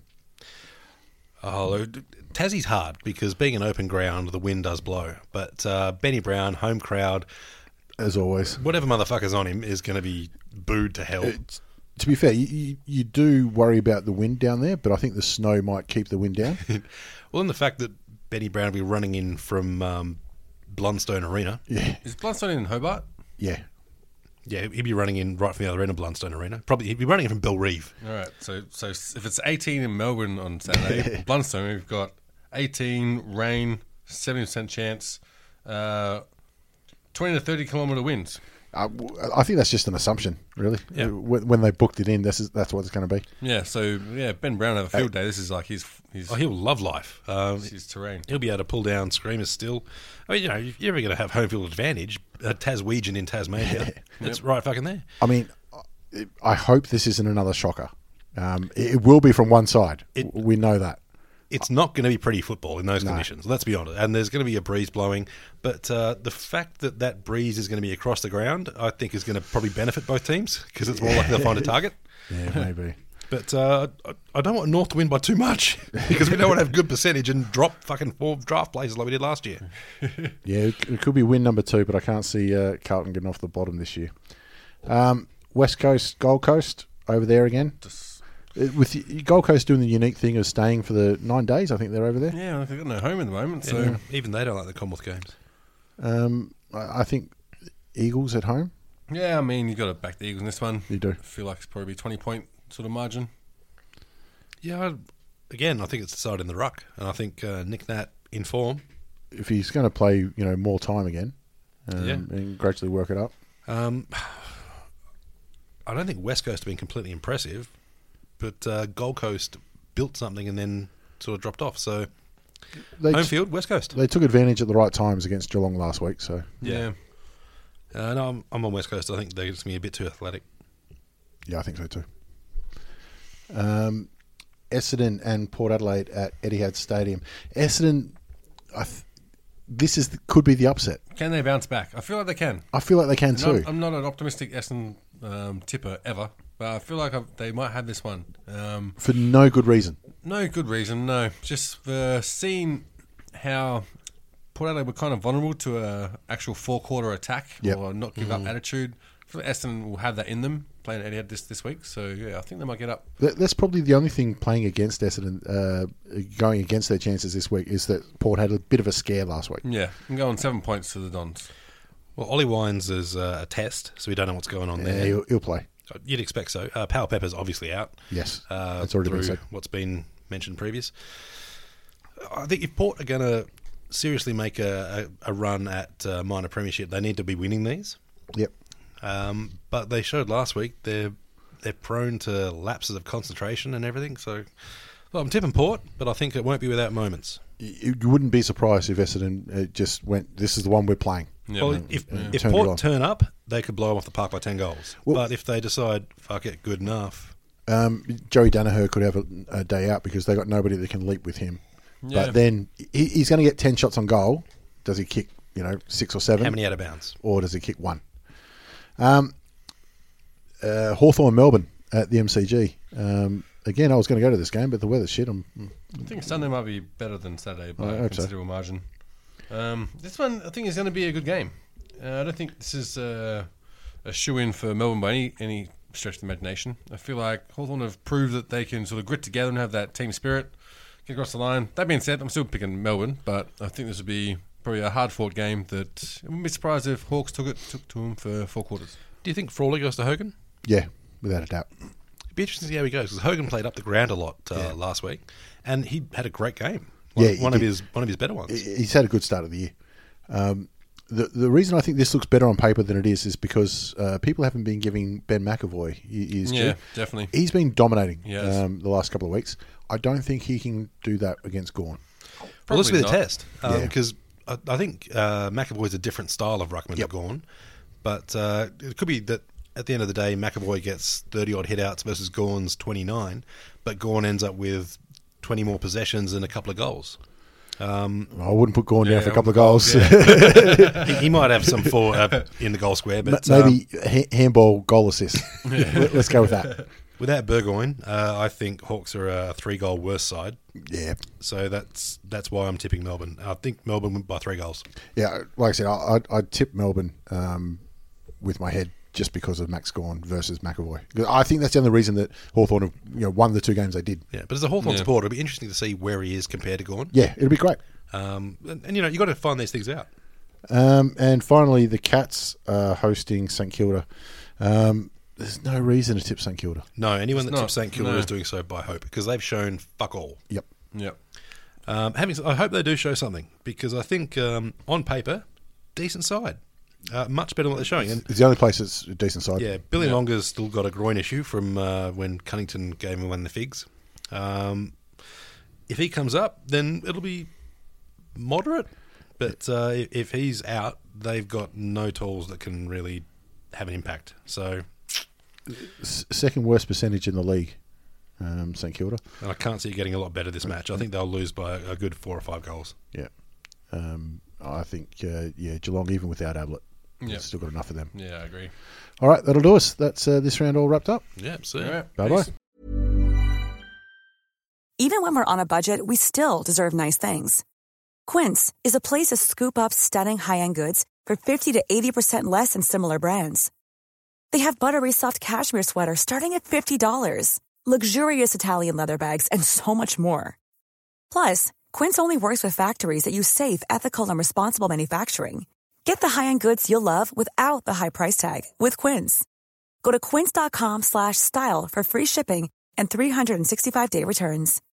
Oh, Tassie's hard because being an open ground, the wind does blow. But uh, Benny Brown, home crowd, As always, whatever motherfucker's on him is going to be booed to hell. It's- to be fair, you, you, you do worry about the wind down there, but I think the snow might keep the wind down. Well, and the fact that Benny Brown will be running in from um, Blundstone Arena. Yeah, Is Blundstone in Hobart? yeah. Yeah, he'd be running in right from the other end of Blundstone Arena. Probably he'd be running in from Bellerive. All right. So, so if it's eighteen in Melbourne on Saturday, Blundstone, we've got eighteen, rain, seventy percent chance, uh, twenty to thirty kilometre winds. Uh, I think that's just an assumption, really. Yeah. When when they booked it in, this is, that's what it's going to be. Yeah. So yeah, Ben Brown have a field day. This is like his his Oh, he'll love life. Um, his terrain. He'll be able to pull down screamers still. I mean, you know, if you're ever going to have home field advantage, a Taswegian in Tasmania, it's right fucking there. I mean, I hope this isn't another shocker. Um, it, it will be from one side. It- we know that. It's not going to be pretty football in those No. conditions. Let's be honest. And there's going to be a breeze blowing, but uh, the fact that that breeze is going to be across the ground, I think, is going to probably benefit both teams because it's more likely to find a target. Yeah, maybe. But uh, I- I don't want North to win by too much because we don't want to have good percentage and drop fucking four draft places like we did last year. Yeah, it, it could be win number two, but I can't see uh, Carlton getting off the bottom this year. Um, West Coast, Gold Coast, over there again. It- with the, Gold Coast doing the unique thing of staying for the nine days, I think they're over there. Yeah, they've got no home at the moment. So Yeah, even they don't like the Commonwealth Games. Um, I I think Eagles at home. yeah, I mean you got to back the Eagles in this one. You do. I feel like it's probably twenty point sort of margin. Yeah, I, again, I think it's decided in the ruck, and I think uh, Nick Nat in form. If he's going to play, you know, more time again, um, Yeah. and gradually work it up. Um, I don't think West Coast have been completely impressive, but uh, Gold Coast built something and then sort of dropped off. So They, home field, West Coast. they took advantage at the right times against Geelong last week. So Yeah. Uh, no, I'm, I'm on West Coast. I think they're just going to be a bit too athletic. yeah, I think so too. Um, Essendon and Port Adelaide at Etihad Stadium. Essendon, I th- this is the, could be the upset. Can they bounce back? I feel like they can. I feel like they can I'm too. not, I'm not an optimistic Essendon um, tipper ever, but I feel like I've, they might have this one. Um, for no good reason. no good reason, no. Just for seeing how Port Adelaide were kind of vulnerable to a actual four-quarter attack Yep. or not give up attitude. I feel like Essendon will have that in them playing Etihad this, this week. So, yeah, I think they might get up. That- That's probably the only thing playing against Essendon, uh, going against their chances this week, is that Port had a bit of a scare last week. Yeah, and go on seven points to the Dons. Well, Ollie Wines is uh, a test, so we don't know what's going on Yeah, there. he'll, he'll play. You'd expect so. Uh, Power Pepper's obviously out. Yes, uh, that's already been through said. what's been mentioned previous. I think if Port are going to seriously make a, a, a run at uh, minor premiership, they need to be winning these. Yep. Um, but they showed last week they're they're prone to lapses of concentration and everything. So, well, I'm tipping Port, but I think it won't be without moments. you, you wouldn't be surprised if Essendon uh, just went, this is the one we're playing. Yeah. Well, And- if, and if turned it on. Port turn up, they could blow them off the park by ten goals. Well- but if they decide, fuck it, good enough. Um, Joey Danaher could have a, a day out because they got nobody that can leap with him. Yeah. But then he, he's going to get ten shots on goal. Does he kick, you know, six or seven? How many out of bounds? Or does he kick one? Um, uh, Hawthorn Melbourne at the M C G. Um, again, I was going to go to this game, but the weather's shit. I'm, I think Sunday might be better than Saturday by I a hope so. considerable margin. Um, this one, I think, is going to be a good game. Uh, I don't think this is uh, a shoe-in for Melbourne by any, any stretch of the imagination. I feel like Hawthorn have proved that they can sort of grit together and have that team spirit, get across the line. That being said, I'm still picking Melbourne, but I think this would be probably a hard-fought game that I wouldn't be surprised if Hawks took it took to them for four quarters. Do you think Frawley goes to Hogan? yeah, without a doubt. It'd be interesting to see how he goes, because Hogan played up the ground a lot uh, Yeah. last week, and he had a great game. One, Yeah, he one of did. his one of his better ones. He- He's had a good start of the year. Um, the the reason I think this looks better on paper than it is is because uh, people haven't been giving Ben McAvoy his Yeah, due. definitely. He's been dominating He has. um, the last couple of weeks. I don't think he can do that against Gawn. Well, this will be the Probably not. test, Yeah. because I, I think uh, McAvoy's a different style of ruckman Yep. to Gawn, but uh, it could be that at the end of the day, McAvoy gets thirty-odd hit-outs versus Gawn's twenty-nine, but Gawn ends up with twenty more possessions and a couple of goals. Um, I wouldn't put Gawn down Yeah, for a couple of goals, goals. yeah. he, he might have some for uh, in the goal square, but Ma- um, Maybe ha- handball goal assist. Let- Let's go with that. without Burgoyne, uh, I think Hawks are a three-goal worse side. Yeah. So that's that's why I'm tipping Melbourne. I think Melbourne win by three goals. Yeah, like I said, I- I'd, I'd tip Melbourne um, with my head just because of Max Gawn versus McAvoy. 'Cause I think that's the only reason that Hawthorn have you know, won the two games they did. Yeah, but as a Hawthorn Yeah. supporter, it'll be interesting to see where he is compared to Gawn. Yeah, it'll be great. Um, and, and you know, you got to find these things out. Um, and finally, the Cats are hosting St Kilda. Um, there's no reason to tip St Kilda. No, anyone It's that not, tips St Kilda no. is doing so by hope, because they've shown fuck all. Yep. Yep. Um, having, I hope they do show something, because I think um, on paper, decent side, uh, much better than what they're showing. And It's the only place that's a decent side. yeah, Billy Yeah. Longa's still got a groin issue from uh, when Cunnington gave him one of the figs. Um, if he comes up, then it'll be moderate. But uh, if- if he's out, they've got no tools that can really have an impact. So S- second worst percentage in the league, um, St Kilda. I can't see it getting a lot better this match. I think they'll lose by a good four or five goals. Yeah. Um, I think, uh, yeah, Geelong, even without Ablett, Yep. has still got enough of them. Yeah, I agree. All right, that'll do us. That's uh, this round all wrapped up. Yeah, see. All right. Bye-bye. Peace. Even when we're on a budget, we still deserve nice things. Quince is a place to scoop up stunning high-end goods for fifty to eighty percent less than similar brands. They have buttery soft cashmere sweaters starting at fifty dollars, luxurious Italian leather bags, and so much more. Plus, Quince only works with factories that use safe, ethical, and responsible manufacturing. Get the high-end goods you'll love without the high price tag with Quince. Go to quince.com slash style for free shipping and three sixty-five day returns.